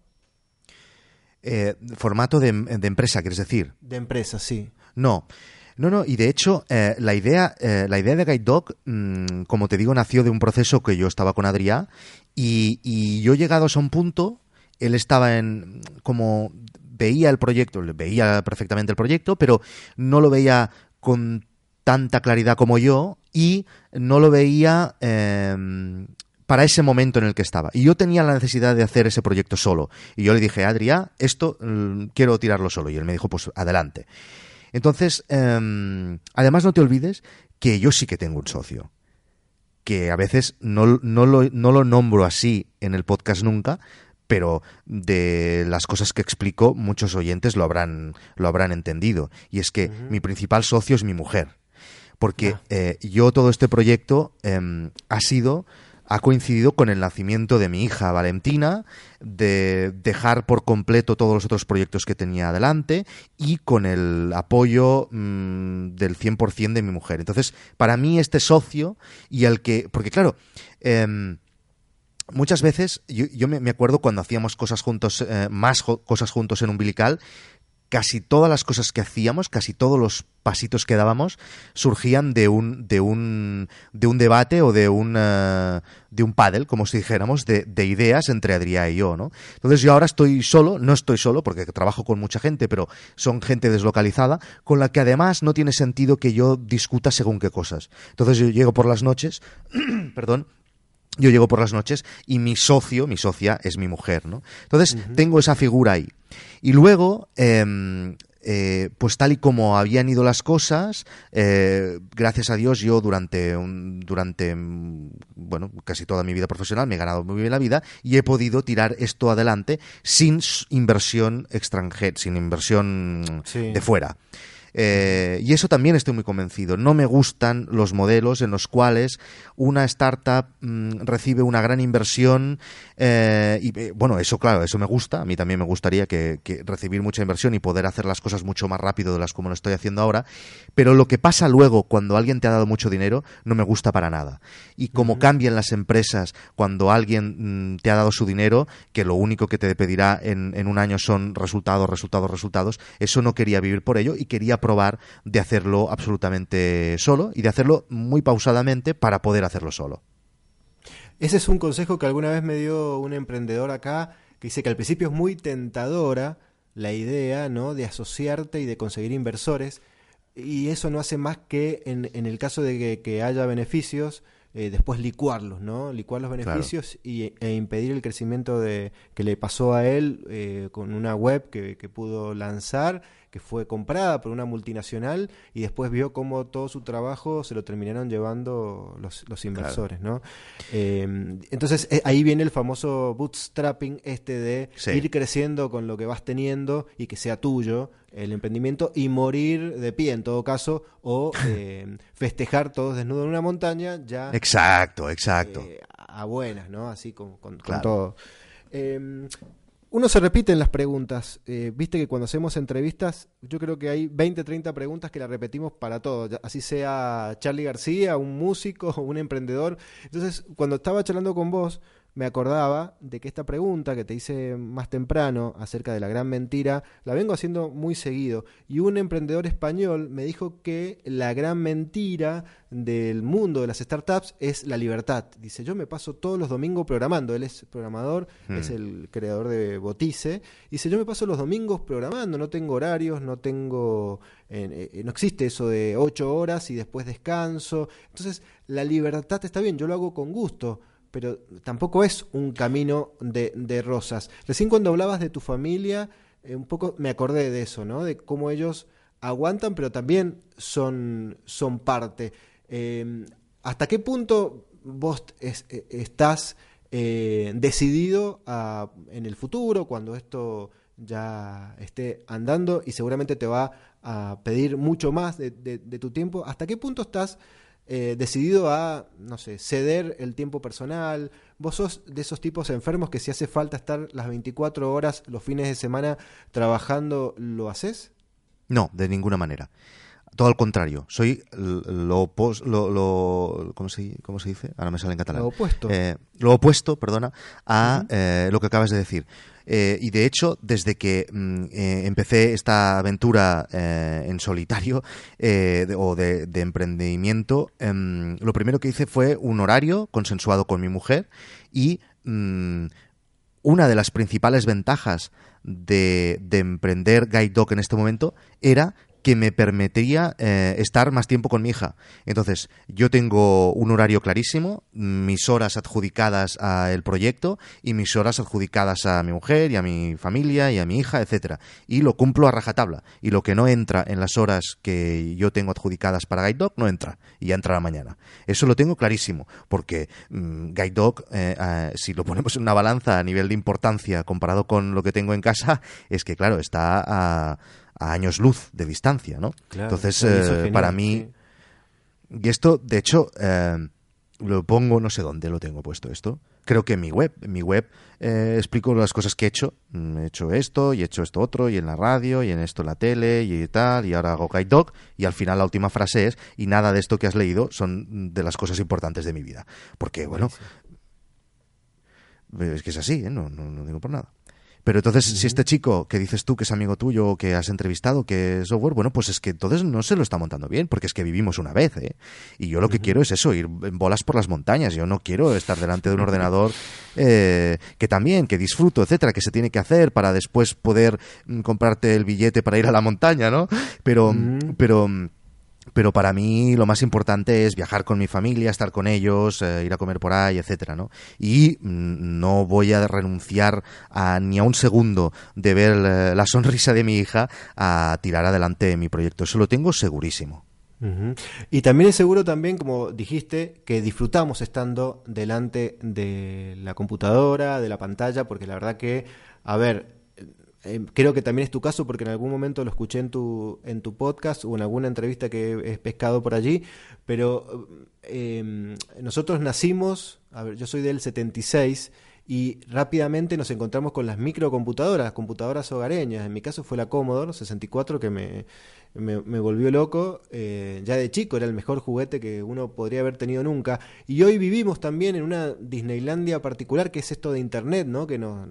Eh, ¿Formato de, de empresa, quieres decir? De empresa, sí. No. No, no, y de hecho, eh, la idea eh, la idea de Guide Dog, mmm, como te digo, nació de un proceso que yo estaba con Adrià, y, y yo llegados a un punto, él estaba en, como veía el proyecto, veía perfectamente el proyecto, pero no lo veía con tanta claridad como yo, y no lo veía eh, para ese momento en el que estaba. Y yo tenía la necesidad de hacer ese proyecto solo. Y yo le dije, Adrià, esto mmm, quiero tirarlo solo. Y él me dijo, pues adelante. Entonces, eh, además no te olvides que yo sí que tengo un socio, que a veces no, no, lo, no lo nombro así en el podcast nunca, pero de las cosas que explico muchos oyentes lo habrán, lo habrán entendido. Y es que uh-huh. mi principal socio es mi mujer, porque ah. eh, yo todo este proyecto eh, ha sido... ha coincidido con el nacimiento de mi hija Valentina, de dejar por completo todos los otros proyectos que tenía adelante, y con el apoyo mmm, del cien por ciento de mi mujer. Entonces, para mí este socio, y el que... porque claro, eh, muchas veces, yo, yo me, me acuerdo cuando hacíamos cosas juntos, eh, más jo- cosas juntos en Umbilical, casi todas las cosas que hacíamos, casi todos los pasitos que dábamos, surgían de un de un de un debate o de un uh, de un pádel, como si dijéramos, de, de ideas entre Adrià y yo, ¿no? Entonces yo ahora estoy solo, no estoy solo porque trabajo con mucha gente, pero son gente deslocalizada, con la que además no tiene sentido que yo discuta según qué cosas. Entonces yo llego por las noches, perdón, yo llego por las noches y mi socio, mi socia, es mi mujer, ¿no? Entonces uh-huh. tengo esa figura ahí. Y luego, eh, eh, pues tal y como habían ido las cosas, eh, gracias a Dios yo durante, un, durante bueno, casi toda mi vida profesional me he ganado muy bien la vida y he podido tirar esto adelante sin inversión extranjera, sin inversión sí. de fuera. Eh, y eso también estoy muy convencido. No me gustan los modelos en los cuales una startup mmm, recibe una gran inversión eh, y eh, bueno, eso claro, eso me gusta. A mí también me gustaría que, que recibir mucha inversión y poder hacer las cosas mucho más rápido de las como lo estoy haciendo ahora. Pero lo que pasa luego cuando alguien te ha dado mucho dinero no me gusta para nada. Y como uh-huh. cambian las empresas cuando alguien mmm, te ha dado su dinero, que lo único que te pedirá en, en un año son resultados, resultados, resultados, eso no quería vivir por ello y quería probar de hacerlo absolutamente solo y de hacerlo muy pausadamente para poder hacerlo solo. Ese es un consejo que alguna vez me dio un emprendedor acá, que dice que al principio es muy tentadora la idea, ¿no?, de asociarte y de conseguir inversores, y eso no hace más que, en, en el caso de que, que haya beneficios, eh, después licuarlos, ¿no? Licuar los beneficios claro. y, e impedir el crecimiento de que le pasó a él eh, con una web que, que pudo lanzar, que fue comprada por una multinacional y después vio cómo todo su trabajo se lo terminaron llevando los, los inversores, claro. ¿no? Eh, entonces eh, ahí viene el famoso bootstrapping este de sí. ir creciendo con lo que vas teniendo y que sea tuyo el emprendimiento y morir de pie en todo caso o eh, festejar todos desnudos en una montaña ya exacto, exacto eh, a buenas, ¿no? Así con, con, claro. con todo. Eh, Uno se repite en las preguntas. Eh, Viste que cuando hacemos entrevistas, yo creo que hay veinte, treinta preguntas que las repetimos para todo. Así sea Charly García, un músico o un emprendedor. Entonces, cuando estaba charlando con vos, me acordaba de que esta pregunta que te hice más temprano acerca de la gran mentira, la vengo haciendo muy seguido. Y un emprendedor español me dijo que la gran mentira del mundo de las startups es la libertad. Dice, yo me paso todos los domingos programando. Él es programador, hmm. es el creador de Botice. Dice, yo me paso los domingos programando, no tengo horarios, no tengo... Eh, eh, no existe eso de ocho horas y después descanso. Entonces, la libertad está bien, yo lo hago con gusto, pero tampoco es un camino de, de rosas. Recién cuando hablabas de tu familia, eh, un poco me acordé de eso, ¿no? De cómo ellos aguantan, pero también son, son parte. Eh, ¿Hasta qué punto vos es, eh, estás eh, decidido a, en el futuro, cuando esto ya esté andando y seguramente te va a pedir mucho más de, de, de tu tiempo, ¿hasta qué punto estás Eh, decidido a, no sé, ceder el tiempo personal? ¿Vos sos de esos tipos enfermos que si hace falta estar las veinticuatro horas los fines de semana trabajando, lo haces? No, de ninguna manera. Todo al contrario. Soy lo opuesto, lo, lo, ¿cómo se, cómo se dice? Ahora me sale en catalán. Lo opuesto. Eh, lo opuesto, perdona, a uh-huh. eh, lo que acabas de decir. Eh, y de hecho, desde que mm, eh, empecé esta aventura eh, en solitario eh, de, o de, de emprendimiento, eh, lo primero que hice fue un horario consensuado con mi mujer y mm, una de las principales ventajas de, de emprender Guide Dog en este momento era que me permitiría eh, estar más tiempo con mi hija. Entonces, yo tengo un horario clarísimo, mis horas adjudicadas al proyecto y mis horas adjudicadas a mi mujer y a mi familia y a mi hija, etcétera. Y lo cumplo a rajatabla. Y lo que no entra en las horas que yo tengo adjudicadas para Guide Dog, no entra. Y ya entrará mañana. Eso lo tengo clarísimo, porque mmm, Guide Dog, eh, eh, si lo ponemos en una balanza a nivel de importancia comparado con lo que tengo en casa, es que, claro, está a... a años luz de distancia, ¿no? Claro, entonces, eh, genial, para mí... Sí. Y esto, de hecho, eh, lo pongo, no sé dónde lo tengo puesto esto. Creo que en mi web. En mi web eh, explico las cosas que he hecho. He hecho esto, y he hecho esto otro, y en la radio, y en esto en la tele, y tal, y ahora hago Guide Dog, y al final la última frase es, y nada de esto que has leído son de las cosas importantes de mi vida. Porque, bueno, bueno es que es así, ¿eh? no, no, no digo por nada. Pero entonces, uh-huh. si este chico que dices tú que es amigo tuyo o que has entrevistado, que es software, bueno, pues es que entonces no se lo está montando bien, porque es que vivimos una vez, ¿eh? Y yo lo que uh-huh. quiero es eso, ir en bolas por las montañas. Yo no quiero estar delante de un ordenador eh, que también, que disfruto, etcétera, que se tiene que hacer para después poder mm, comprarte el billete para ir a la montaña, ¿no? Pero, uh-huh. pero... Pero para mí lo más importante es viajar con mi familia, estar con ellos, eh, ir a comer por ahí, etcétera, ¿no? Y mm, no voy a renunciar a, ni a un segundo de ver la, la sonrisa de mi hija a tirar adelante mi proyecto. Eso lo tengo segurísimo. Uh-huh. Y también es seguro también, como dijiste, que disfrutamos estando delante de la computadora, de la pantalla, porque la verdad que, a ver, eh, creo que también es tu caso porque en algún momento lo escuché en tu, en tu podcast o en alguna entrevista que he pescado por allí, pero eh, nosotros nacimos, a ver, yo soy del setenta y seis y rápidamente nos encontramos con las microcomputadoras, las computadoras hogareñas. En mi caso fue la Commodore sesenta y cuatro que me, me, me volvió loco. Eh, ya de chico era el mejor juguete que uno podría haber tenido nunca. Y hoy vivimos también en una Disneylandia particular, que es esto de Internet, ¿no? Que nos,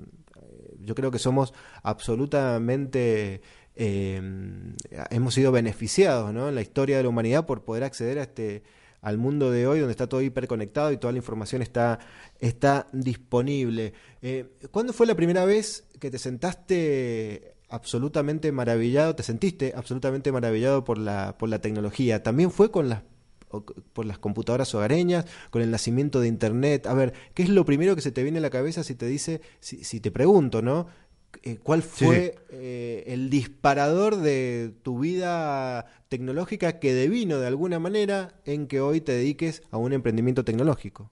yo creo que somos absolutamente... Eh, hemos sido beneficiados, ¿no? En la historia de la humanidad por poder acceder a este... al mundo de hoy donde está todo hiperconectado y toda la información está, está disponible. Eh, ¿Cuándo fue la primera vez que te sentaste absolutamente maravillado, te sentiste absolutamente maravillado por la, por la tecnología? ¿También fue con las, por las computadoras hogareñas, con el nacimiento de Internet? A ver, ¿qué es lo primero que se te viene a la cabeza si te dice, si, si te pregunto, ¿no? Eh, ¿Cuál fue sí. eh, el disparador de tu vida tecnológica que devino de alguna manera en que hoy te dediques a un emprendimiento tecnológico?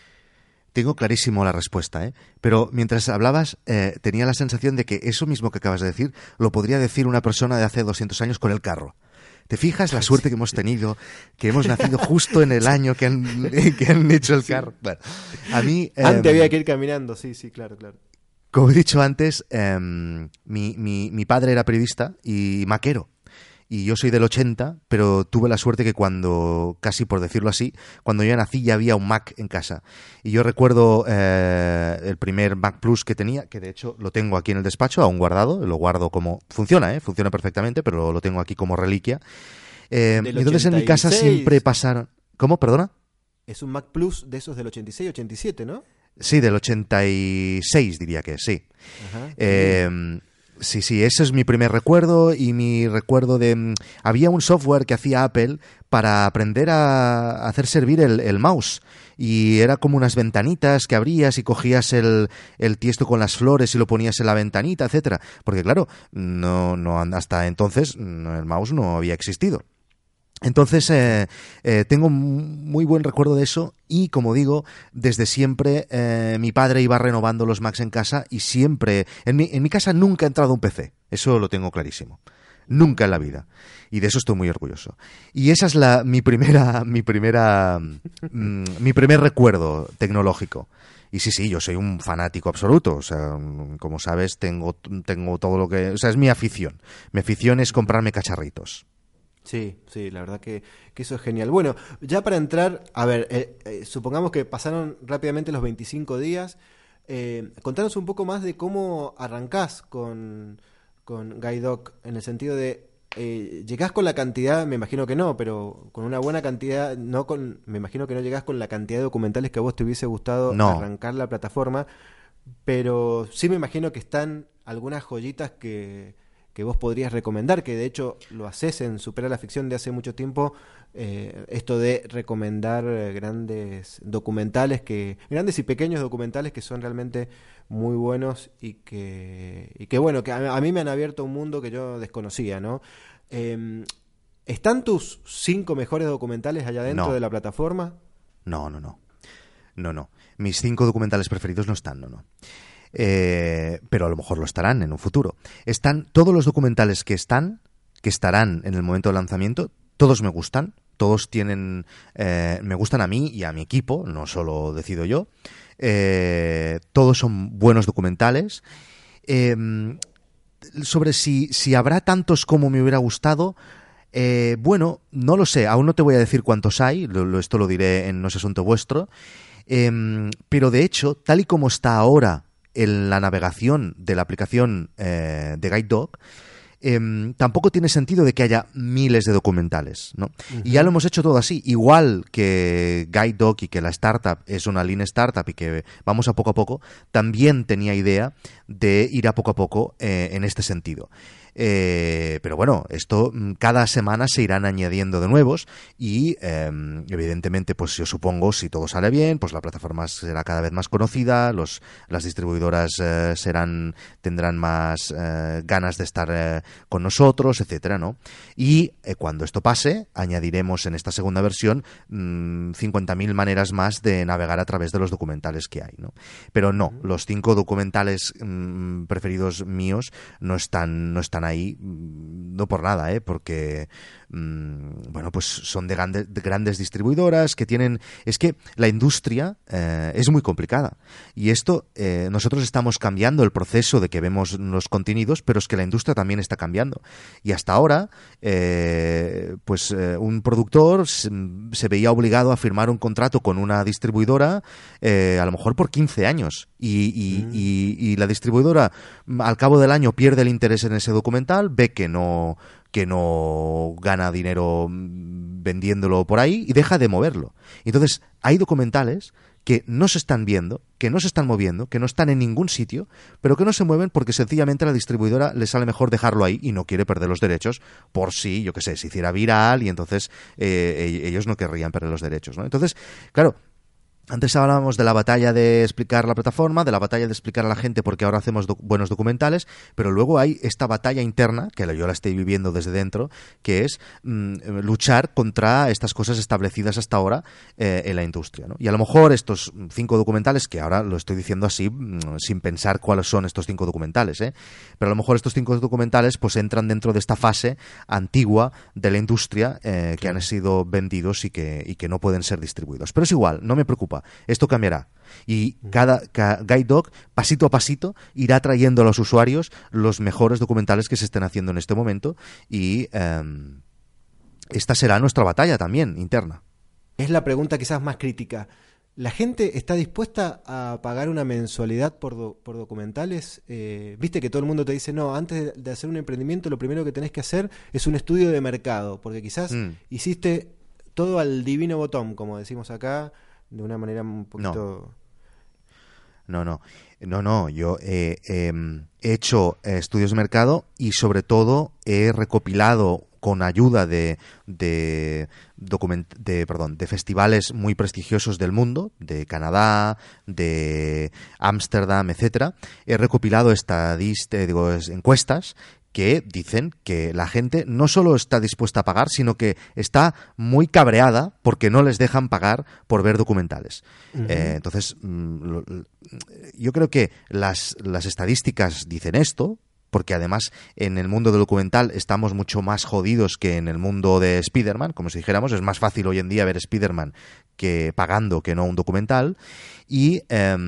Tengo clarísimo la respuesta, ¿eh? Pero mientras hablabas eh, tenía la sensación de que eso mismo que acabas de decir lo podría decir una persona de hace doscientos años con el carro. ¿Te fijas la suerte que hemos tenido, que hemos nacido justo en el año que han, que han hecho el sí. carro? Bueno, a mí... Eh, Antes había que ir caminando, sí, sí, claro, claro. Como he dicho antes, eh, mi, mi, mi padre era periodista y maquero. Y yo soy del ochenta, pero tuve la suerte que cuando, casi por decirlo así, cuando yo nací ya había un Mac en casa. Y yo recuerdo eh, el primer Mac Plus que tenía, que de hecho lo tengo aquí en el despacho, aún guardado, lo guardo como... Funciona, ¿eh? Funciona perfectamente, pero lo tengo aquí como reliquia. Eh, entonces en mi casa siempre pasaron... ¿Cómo? ¿Perdona? Es un Mac Plus de esos del ochenta y seis, ochenta y siete, ¿no? Sí, del ochenta y seis diría que sí. Ajá, eh, sí, sí, ese es mi primer recuerdo y mi recuerdo de... Había un software que hacía Apple para aprender a hacer servir el, el mouse y era como unas ventanitas que abrías y cogías el, el tiesto con las flores y lo ponías en la ventanita, etcétera. Porque claro, no, no, hasta entonces no, el mouse no había existido. Entonces, eh, eh, tengo muy buen recuerdo de eso y, como digo, desde siempre eh, mi padre iba renovando los Macs en casa y siempre... En mi, en mi casa nunca ha entrado un P C, eso lo tengo clarísimo. Nunca en la vida. Y de eso estoy muy orgulloso. Y esa es la mi primera... mi primera mm, mi primer recuerdo tecnológico. Y sí, sí, yo soy un fanático absoluto. O sea, como sabes, tengo, tengo todo lo que... O sea, es mi afición. Mi afición es comprarme cacharritos. Sí, sí, la verdad que, que eso es genial. Bueno, ya para entrar, a ver, eh, eh, supongamos que pasaron rápidamente los veinticinco días. Eh, contanos un poco más de cómo arrancás con, con GuideDoc, en el sentido de, eh, ¿llegás con la cantidad? Me imagino que no, pero con una buena cantidad, no con, me imagino que no llegás con la cantidad de documentales que a vos te hubiese gustado no. arrancar la plataforma, pero sí me imagino que están algunas joyitas que... que vos podrías recomendar, que de hecho lo haces en Supera la Ficción de hace mucho tiempo, eh, esto de recomendar eh, grandes documentales, que grandes y pequeños documentales que son realmente muy buenos y que, y que bueno, que a, a mí me han abierto un mundo que yo desconocía, ¿no? Eh, ¿Están tus cinco mejores documentales allá dentro no. de la plataforma? No, no, no. No, no. Mis cinco documentales preferidos no están, no, no. Eh, pero a lo mejor lo estarán en un futuro. Están todos los documentales que están, que estarán en el momento del lanzamiento, todos me gustan, todos tienen, eh, me gustan a mí y a mi equipo, no solo decido yo. Eh, todos son buenos documentales. Eh, sobre si, si habrá tantos como me hubiera gustado, eh, bueno, no lo sé, aún no te voy a decir cuántos hay, lo, lo, esto lo diré en No es asunto vuestro, eh, pero de hecho, tal y como está ahora en la navegación de la aplicación eh, de GuideDoc, eh, tampoco tiene sentido de que haya miles de documentales, ¿no? Uh-huh. Y ya lo hemos hecho todo así, igual que GuideDoc y que la startup es una lean startup y que vamos a poco a poco, también tenía idea de ir a poco a poco eh, en este sentido. Eh, pero bueno, esto cada semana se irán añadiendo de nuevos y eh, evidentemente, pues yo supongo, si todo sale bien, pues la plataforma será cada vez más conocida, los, las distribuidoras eh, serán, tendrán más eh, ganas de estar eh, con nosotros, etcétera, ¿no? Y eh, cuando esto pase, añadiremos en esta segunda versión mmm, cincuenta mil maneras más de navegar a través de los documentales que hay, ¿no? Pero no, los cinco documentales mmm, preferidos míos no están, no están ahí, no por nada, ¿eh? Porque mmm, bueno, pues son de, grande, de grandes distribuidoras que tienen... Es que la industria eh, es muy complicada y esto eh, nosotros estamos cambiando el proceso de que vemos los contenidos, pero es que la industria también está cambiando y hasta ahora eh, pues eh, un productor se, se veía obligado a firmar un contrato con una distribuidora eh, a lo mejor por quince años y, y, mm. y, y la distribuidora al cabo del año pierde el interés en ese documental, ve que no que no gana dinero vendiéndolo por ahí y deja de moverlo. Entonces, hay documentales que no se están viendo, que no se están moviendo, que no están en ningún sitio, pero que no se mueven porque sencillamente a la distribuidora le sale mejor dejarlo ahí y no quiere perder los derechos por si, yo qué sé, se hiciera viral y entonces eh, ellos no querrían perder los derechos, ¿no? Entonces, claro, antes hablábamos de la batalla de explicar la plataforma, de la batalla de explicar a la gente por qué ahora hacemos doc- buenos documentales, pero luego hay esta batalla interna, que yo la estoy viviendo desde dentro, que es mmm, luchar contra estas cosas establecidas hasta ahora eh, en la industria, ¿no? Y a lo mejor estos cinco documentales, que ahora lo estoy diciendo así, mmm, sin pensar cuáles son estos cinco documentales, ¿eh? Pero a lo mejor estos cinco documentales pues entran dentro de esta fase antigua de la industria eh, que han sido vendidos y que, y que no pueden ser distribuidos. Pero es igual, no me preocupa. Esto cambiará y cada, cada Guide Dog, pasito a pasito, irá trayendo a los usuarios los mejores documentales que se estén haciendo en este momento y eh, esta será nuestra batalla también interna. Es la pregunta quizás más crítica. ¿La gente está dispuesta a pagar una mensualidad por, do, por documentales? Eh, Viste que todo el mundo te dice, no, antes de hacer un emprendimiento lo primero que tenés que hacer es un estudio de mercado, porque quizás mm. hiciste todo al divino botón, como decimos acá, de una manera un poquito... No, no, no, no, no. Yo eh, eh, he hecho eh, estudios de mercado y sobre todo he recopilado con ayuda de de, document de, perdón, de festivales muy prestigiosos del mundo, de Canadá, de Ámsterdam, etcétera. He recopilado estadísticas, digo, encuestas que dicen que la gente no solo está dispuesta a pagar, sino que está muy cabreada porque no les dejan pagar por ver documentales. Uh-huh. Eh, entonces, mmm, yo creo que las, las estadísticas dicen esto, porque además en el mundo del documental estamos mucho más jodidos que en el mundo de Spider-Man, como si dijéramos. Es más fácil hoy en día ver Spider-Man que pagando que no un documental. Y...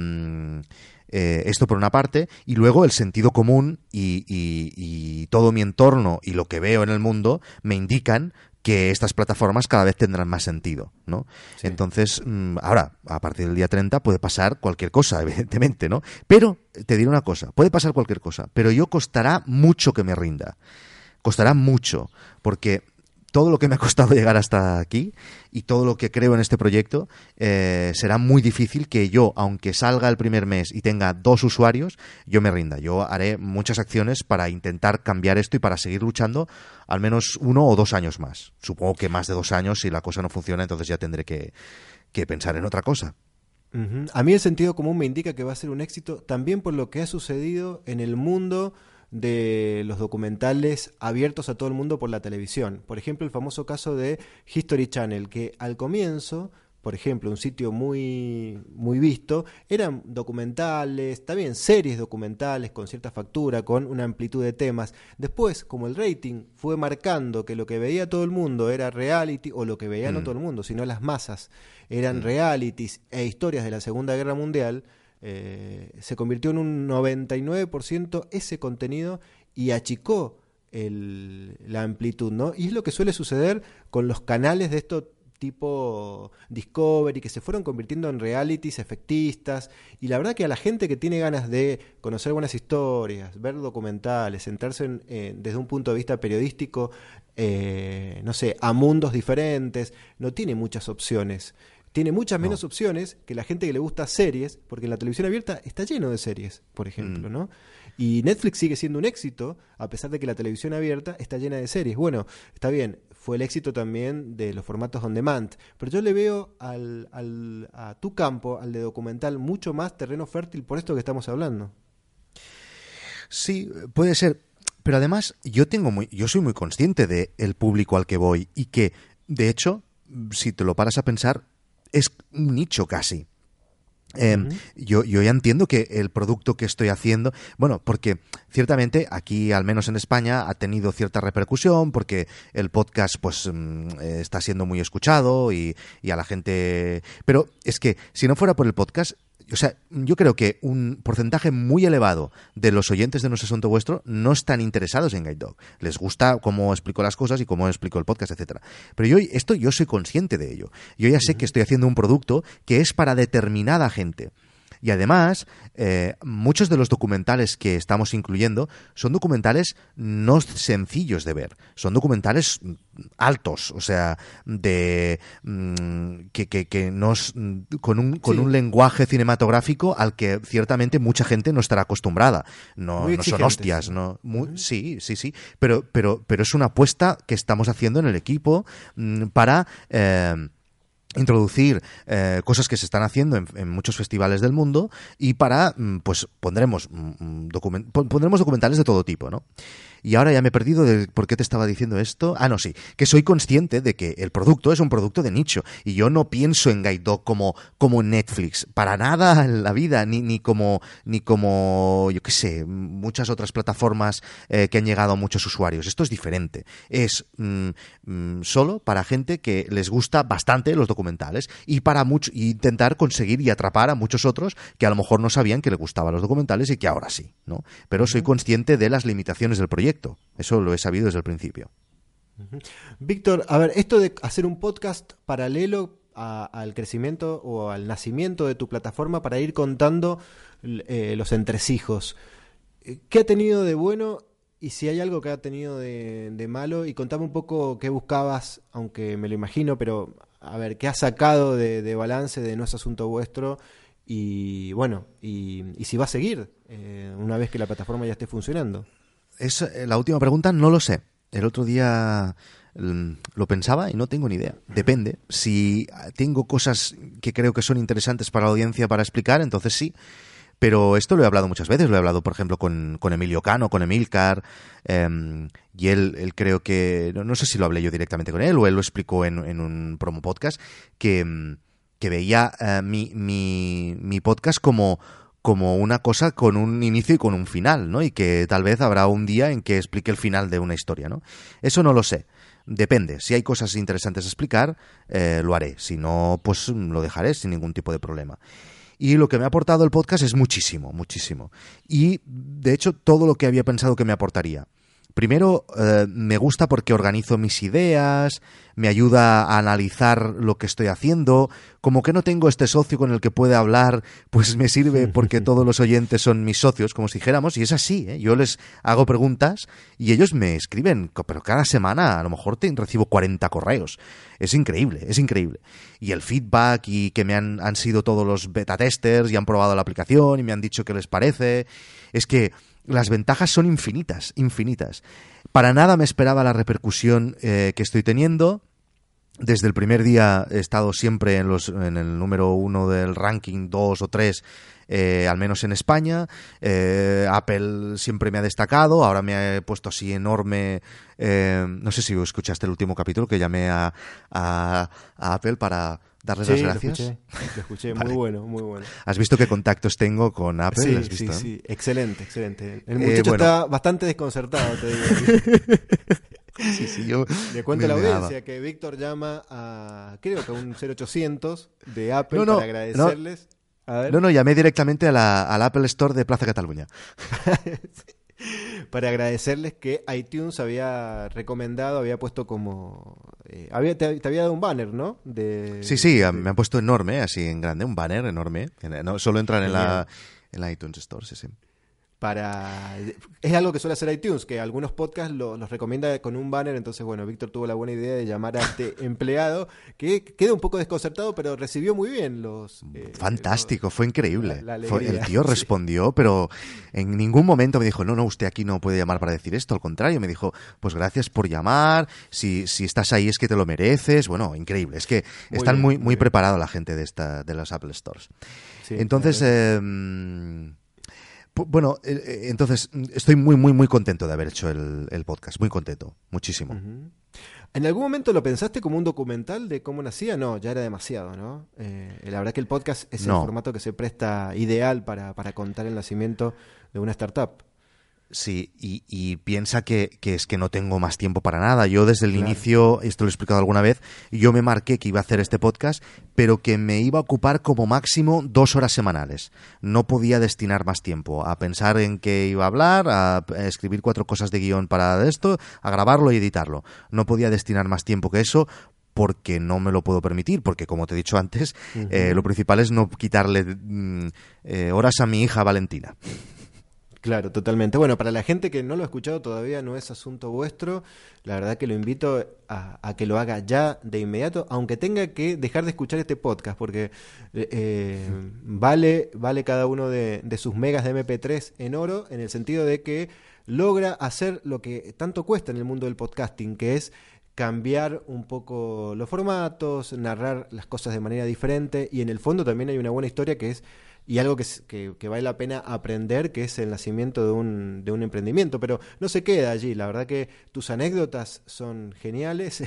Eh, Eh, esto por una parte, y luego el sentido común y, y, y todo mi entorno y lo que veo en el mundo me indican que estas plataformas cada vez tendrán más sentido, ¿no? Sí. Entonces, mmm, ahora, a partir del día treinta puede pasar cualquier cosa, evidentemente, ¿no? Pero, te diré una cosa, puede pasar cualquier cosa, pero yo costará mucho que me rinda. Costará mucho, porque... todo lo que me ha costado llegar hasta aquí y todo lo que creo en este proyecto, eh, será muy difícil que yo, aunque salga el primer mes y tenga dos usuarios, yo me rinda. Yo haré muchas acciones para intentar cambiar esto y para seguir luchando al menos uno o dos años más. Supongo que más de dos años, si la cosa no funciona, entonces ya tendré que, que pensar en otra cosa. Uh-huh. A mí el sentido común me indica que va a ser un éxito también por lo que ha sucedido en el mundo de los documentales abiertos a todo el mundo por la televisión. Por ejemplo, el famoso caso de History Channel, que al comienzo, por ejemplo, un sitio muy, muy visto, eran documentales, también series documentales con cierta factura, con una amplitud de temas. Después, como el rating fue marcando que lo que veía todo el mundo era reality, o lo que veía mm. no todo el mundo, sino las masas, eran mm. realities e historias de la Segunda Guerra Mundial, Eh, se convirtió en un noventa y nueve por ciento ese contenido y achicó el, la amplitud, ¿no? Y es lo que suele suceder con los canales de esto tipo Discovery, que se fueron convirtiendo en realities efectistas, y la verdad que a la gente que tiene ganas de conocer buenas historias, ver documentales, centrarse en, eh, desde un punto de vista periodístico, eh, no sé, a mundos diferentes, no tiene muchas opciones. Tiene muchas menos no. opciones que la gente que le gusta series, porque en la televisión abierta está lleno de series, por ejemplo, mm. ¿no? Y Netflix sigue siendo un éxito, a pesar de que la televisión abierta está llena de series. Bueno, está bien, fue el éxito también de los formatos on demand, pero yo le veo al, al, a tu campo, al de documental, mucho más terreno fértil por esto que estamos hablando. Sí, puede ser, pero además yo tengo muy, yo soy muy consciente del público al que voy y que, de hecho, si te lo paras a pensar, es un nicho casi. Eh, uh-huh. yo, yo ya entiendo que el producto que estoy haciendo, bueno, porque ciertamente aquí, al menos en España, ha tenido cierta repercusión porque el podcast pues eh, está siendo muy escuchado y, y a la gente... Pero es que si no fuera por el podcast, o sea, yo creo que un porcentaje muy elevado de los oyentes de Nuestro Asunto Vuestro no están interesados en Guide Dog. Les gusta cómo explico las cosas y cómo explico el podcast, etcétera. Pero yo esto yo soy consciente de ello. Yo ya sé que estoy haciendo un producto que es para determinada gente. Y además, eh, muchos de los documentales que estamos incluyendo son documentales no sencillos de ver, son documentales altos, o sea, de mmm, que, que, que nos con un con sí. un lenguaje cinematográfico al que ciertamente mucha gente no estará acostumbrada. No, no son hostias, no. Muy, uh-huh. Sí, sí, sí. Pero, pero, pero es una apuesta que estamos haciendo en el equipo mmm, para eh, introducir eh, cosas que se están haciendo en, en muchos festivales del mundo y para, pues, pondremos document- pondremos documentales de todo tipo, ¿no? Y ahora ya me he perdido de por qué te estaba diciendo esto. Ah, no, sí, que soy consciente de que el producto es un producto de nicho y yo no pienso en Guide Dog como, como Netflix, para nada en la vida, ni, ni como, ni como, yo qué sé, muchas otras plataformas eh, que han llegado a muchos usuarios. Esto es diferente. Es mm, mm, solo para gente que les gusta bastante los documentales y para mucho, y intentar conseguir y atrapar a muchos otros que a lo mejor no sabían que les gustaban los documentales y que ahora sí, ¿no? Pero soy consciente de las limitaciones del proyecto. Eso lo he sabido desde el principio. Uh-huh. Víctor, a ver, esto de hacer un podcast paralelo a, al crecimiento o al nacimiento de tu plataforma para ir contando eh, los entresijos, ¿qué ha tenido de bueno y si hay algo que ha tenido de, de malo? Y contame un poco qué buscabas, aunque me lo imagino, pero a ver, ¿qué has sacado de, de balance de No es Asunto Vuestro? Y bueno, y, y si va a seguir eh, una vez que la plataforma ya esté funcionando. Es la última pregunta, no lo sé. El otro día lo pensaba y no tengo ni idea. Depende. Si tengo cosas que creo que son interesantes para la audiencia para explicar, entonces sí. Pero esto lo he hablado muchas veces. Lo he hablado, por ejemplo, con, con Emilio Cano, con Emilcar. Eh, y él, él creo que... No, no sé si lo hablé yo directamente con él o él lo explicó en, en un promo podcast, que, que veía eh, mi, mi, mi podcast como... como una cosa con un inicio y con un final, ¿no? Y que tal vez habrá un día en que explique el final de una historia, ¿no? Eso no lo sé. Depende. Si hay cosas interesantes a explicar, eh, lo haré. Si no, pues lo dejaré sin ningún tipo de problema. Y lo que me ha aportado el podcast es muchísimo, muchísimo. Y, de hecho, todo lo que había pensado que me aportaría. Primero, eh, me gusta porque organizo mis ideas, me ayuda a analizar lo que estoy haciendo. Como que no tengo este socio con el que pueda hablar, pues me sirve porque todos los oyentes son mis socios, como si dijéramos, y es así, ¿eh? Yo les hago preguntas y ellos me escriben, pero cada semana a lo mejor te recibo cuarenta correos. Es increíble, es increíble. Y el feedback y que me han, han sido todos los beta testers y han probado la aplicación y me han dicho qué les parece. Es que las ventajas son infinitas, infinitas. Para nada me esperaba la repercusión eh, que estoy teniendo. Desde el primer día he estado siempre en, los, en el número uno del ranking, dos o tres, eh, al menos en España. Eh, Apple siempre me ha destacado, ahora me ha puesto así enorme. Eh, no sé si escuchaste el último capítulo que llamé a, a, a Apple para darles sí, las gracias. Lo escuché, lo escuché. Vale. Muy bueno, muy bueno. ¿Has visto qué contactos tengo con Apple? Sí, ¿Has visto? sí, sí, excelente, excelente. El muchacho eh, bueno. está bastante desconcertado, te digo. Sí, sí, yo le cuento a la me audiencia daba. que Víctor llama a, creo que a un cero ochocientos de Apple no, no, para agradecerles. No, a ver. no, no, llamé directamente a la, al Apple Store de Plaza Cataluña. Para agradecerles que iTunes había recomendado, había puesto como... Eh, había, te, te había dado un banner, ¿no? De, sí, sí, de... me han puesto enorme, así en grande, un banner enorme. No, solo entran en la, en la iTunes Store, sí, sí. para... Es algo que suele hacer iTunes, que algunos podcasts lo, los recomienda con un banner. Entonces, bueno, Víctor tuvo la buena idea de llamar a este empleado, que queda un poco desconcertado, pero recibió muy bien los... Eh, Fantástico, los, fue increíble. La, la fue, el tío sí. respondió, pero en ningún momento me dijo, no, no, usted aquí no puede llamar para decir esto. Al contrario, me dijo, pues gracias por llamar, si, si estás ahí es que te lo mereces. Bueno, increíble. Es que muy están bien, muy, muy, muy preparada la gente de, esta, de los Apple Stores. Sí, entonces... Claro. Eh, Bueno, eh, entonces estoy muy, muy, muy contento de haber hecho el, el podcast. Muy contento, muchísimo. Uh-huh. ¿En algún momento lo pensaste como un documental de cómo nacía? No, ya era demasiado, ¿no? Eh, la verdad que el podcast es no. el formato que se presta ideal para, para contar el nacimiento de una startup. Sí, y, y piensa que, que es que no tengo más tiempo para nada. Yo desde el claro. inicio, esto lo he explicado alguna vez, yo me marqué que iba a hacer este podcast, pero que me iba a ocupar como máximo dos horas semanales. No podía destinar más tiempo a pensar en qué iba a hablar, a escribir cuatro cosas de guión para esto, a grabarlo y editarlo. No podía destinar más tiempo que eso, porque no me lo puedo permitir, porque como te he dicho antes, uh-huh. eh, lo principal es no quitarle mm, eh, horas a mi hija Valentina. Claro, totalmente. Bueno, para la gente que no lo ha escuchado todavía, no es asunto vuestro. La verdad que lo invito a, a que lo haga ya de inmediato, aunque tenga que dejar de escuchar este podcast, porque eh, vale, vale cada uno de, de sus megas de eme pe tres en oro, en el sentido de que logra hacer lo que tanto cuesta en el mundo del podcasting, que es cambiar un poco los formatos, narrar las cosas de manera diferente, y en el fondo también hay una buena historia que es, y algo que, que, que vale la pena aprender, que es el nacimiento de un, de un emprendimiento, pero no se queda allí. La verdad que tus anécdotas son geniales.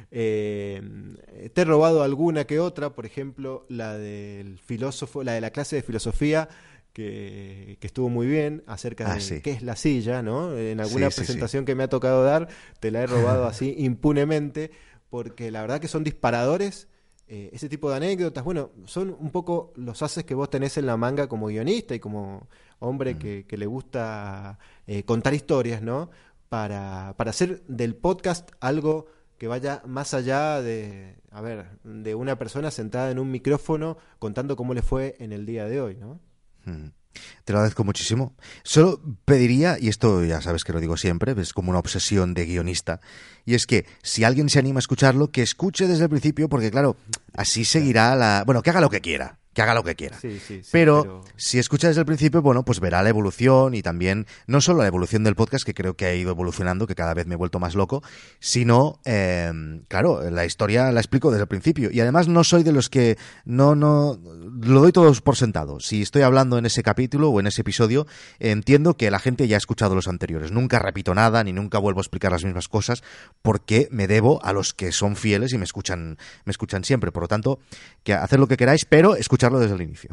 eh, te he robado alguna que otra, por ejemplo, la del filósofo, la de la clase de filosofía, que, que estuvo muy bien, acerca de ah, sí. qué es la silla, ¿no? En alguna sí, presentación sí, sí. que me ha tocado dar, te la he robado así impunemente, porque la verdad que son disparadores. Eh, ese tipo de anécdotas, bueno, son un poco los haces que vos tenés en la manga como guionista y como hombre mm. que, que le gusta eh, contar historias, ¿no? Para, para hacer del podcast algo que vaya más allá de, a ver, de una persona sentada en un micrófono contando cómo le fue en el día de hoy, ¿no? Mm. Te lo agradezco muchísimo. Solo pediría, y esto ya sabes que lo digo siempre, es como una obsesión de guionista, y es que si alguien se anima a escucharlo, que escuche desde el principio, porque claro, así seguirá la... Bueno, que haga lo que quiera. Que haga lo que quiera. Sí, sí, sí, pero, pero si escucha desde el principio, bueno, pues verá la evolución, y también, no solo la evolución del podcast, que creo que ha ido evolucionando, que cada vez me he vuelto más loco, sino, eh, claro, la historia la explico desde el principio. Y además no soy de los que no, no, lo doy todo por sentado. Si estoy hablando en ese capítulo o en ese episodio, entiendo que la gente ya ha escuchado los anteriores. Nunca repito nada, ni nunca vuelvo a explicar las mismas cosas, porque me debo a los que son fieles y me escuchan, me escuchan siempre. Por lo tanto, que hacer lo que queráis, pero escuchar desde el inicio.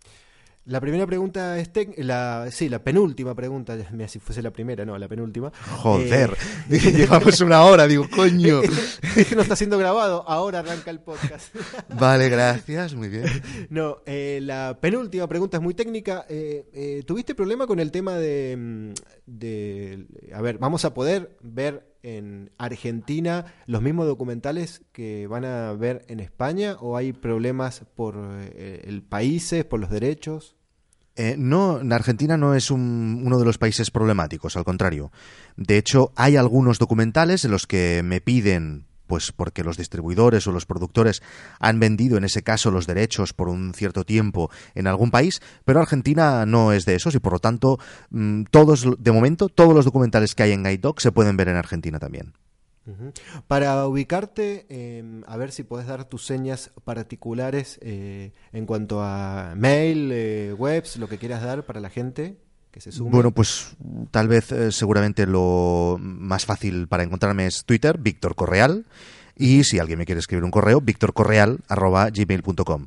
La primera pregunta es tec- la sí, la penúltima pregunta, mira, si fuese la primera, no, la penúltima. Joder, eh, llevamos una hora, digo, coño. Es que no está siendo grabado, ahora arranca el podcast. Vale, gracias, muy bien. No, eh, la penúltima pregunta es muy técnica. Eh, eh, ¿Tuviste problema con el tema de, de, a ver, vamos a poder ver en Argentina los mismos documentales que van a ver en España, o hay problemas por eh, el países, por los derechos? Eh, no, Argentina no es un, uno de los países problemáticos, al contrario. De hecho, hay algunos documentales en los que me piden, pues porque los distribuidores o los productores han vendido en ese caso los derechos por un cierto tiempo en algún país, pero Argentina no es de esos, y por lo tanto, mmm, todos, de momento, todos los documentales que hay en Guide Dog se pueden ver en Argentina también. Uh-huh. Para ubicarte, eh, a ver si podés dar tus señas particulares eh, en cuanto a mail, eh, webs, lo que quieras dar para la gente que se sume. Bueno, pues tal vez eh, seguramente lo más fácil para encontrarme es Twitter, Víctor Correal, y si alguien me quiere escribir un correo, victor correal arroba gmail punto com.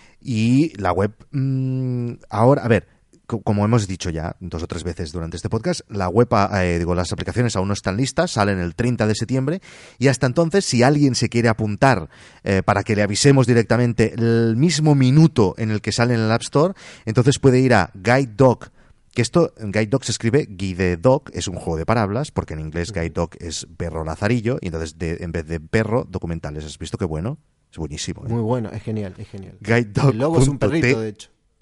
Y la web, mmm, ahora, a ver, como hemos dicho ya dos o tres veces durante este podcast, la web, eh, digo, las aplicaciones aún no están listas, salen el treinta de septiembre, y hasta entonces, si alguien se quiere apuntar eh, para que le avisemos directamente el mismo minuto en el que sale en el App Store, entonces puede ir a Guide Dog, que esto, en Guide Dog se escribe Guide Dog, es un juego de palabras, porque en inglés Guide Dog es perro lazarillo, y entonces de, en vez de perro, documentales. ¿Has visto qué bueno? Es buenísimo, ¿eh? Muy bueno, es genial, es genial. Guide Dog. El logo es un perrito, de hecho.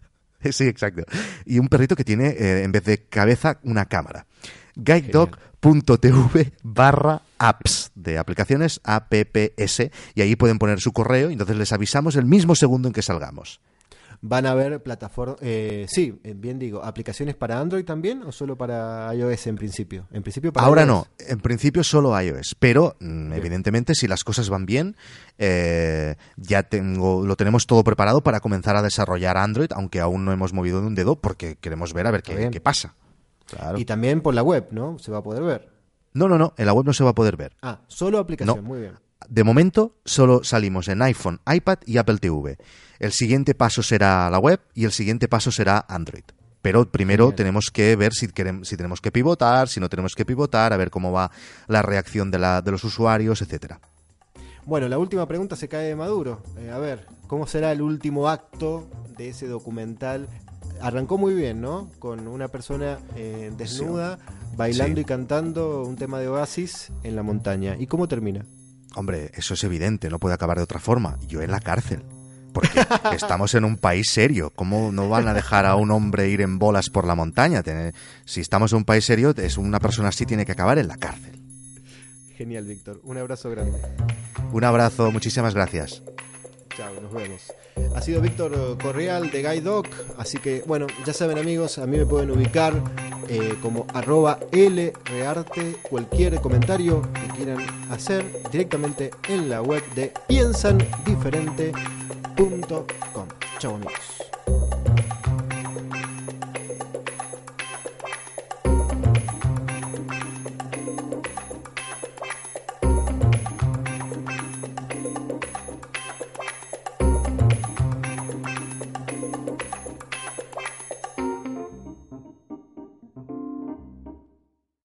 Sí, exacto. Y un perrito que tiene, eh, en vez de cabeza, una cámara. guidedog.tv barra apps de aplicaciones apps, y ahí pueden poner su correo y entonces les avisamos el mismo segundo en que salgamos. ¿Van a haber plataformas, eh, sí, bien digo, aplicaciones para Android también o solo para iOS en principio? En principio para Ahora iOS. no, en principio solo iOS, pero bien. Evidentemente si las cosas van bien, eh, ya tengo, lo tenemos todo preparado para comenzar a desarrollar Android, aunque aún no hemos movido de un dedo porque queremos ver a ver qué, qué pasa. Claro. Y también por la web, ¿no? Se va a poder ver. No, no, no, en la web no se va a poder ver. Ah, solo aplicación, no. Muy bien. De momento solo salimos en iPhone, iPad y Apple T V. El siguiente paso será la web y el siguiente paso será Android. Pero primero Genial. tenemos que ver si, queremos, si tenemos que pivotar, si no tenemos que pivotar, a ver cómo va la reacción de, la, de los usuarios, etcétera. Bueno, la última pregunta se cae de Maduro. Eh, a ver, ¿cómo será el último acto de ese documental? Arrancó muy bien, ¿no? Con una persona eh, desnuda, sí. bailando sí. y cantando un tema de Oasis en la montaña. ¿Y cómo termina? Hombre, eso es evidente, no puede acabar de otra forma. Yo en la cárcel. Porque estamos en un país serio. ¿Cómo no van a dejar a un hombre ir en bolas por la montaña? Si estamos en un país serio, es una persona así tiene que acabar en la cárcel. Genial, Víctor. Un abrazo grande. Un abrazo, muchísimas gracias. Chao, nos vemos. Ha sido Víctor Correal de Guide Dog. Así que, bueno, ya saben, amigos, a mí me pueden ubicar eh, como arroba lrearte. Cualquier comentario que quieran hacer directamente en la web de piensan diferente punto com. Chao, amigos.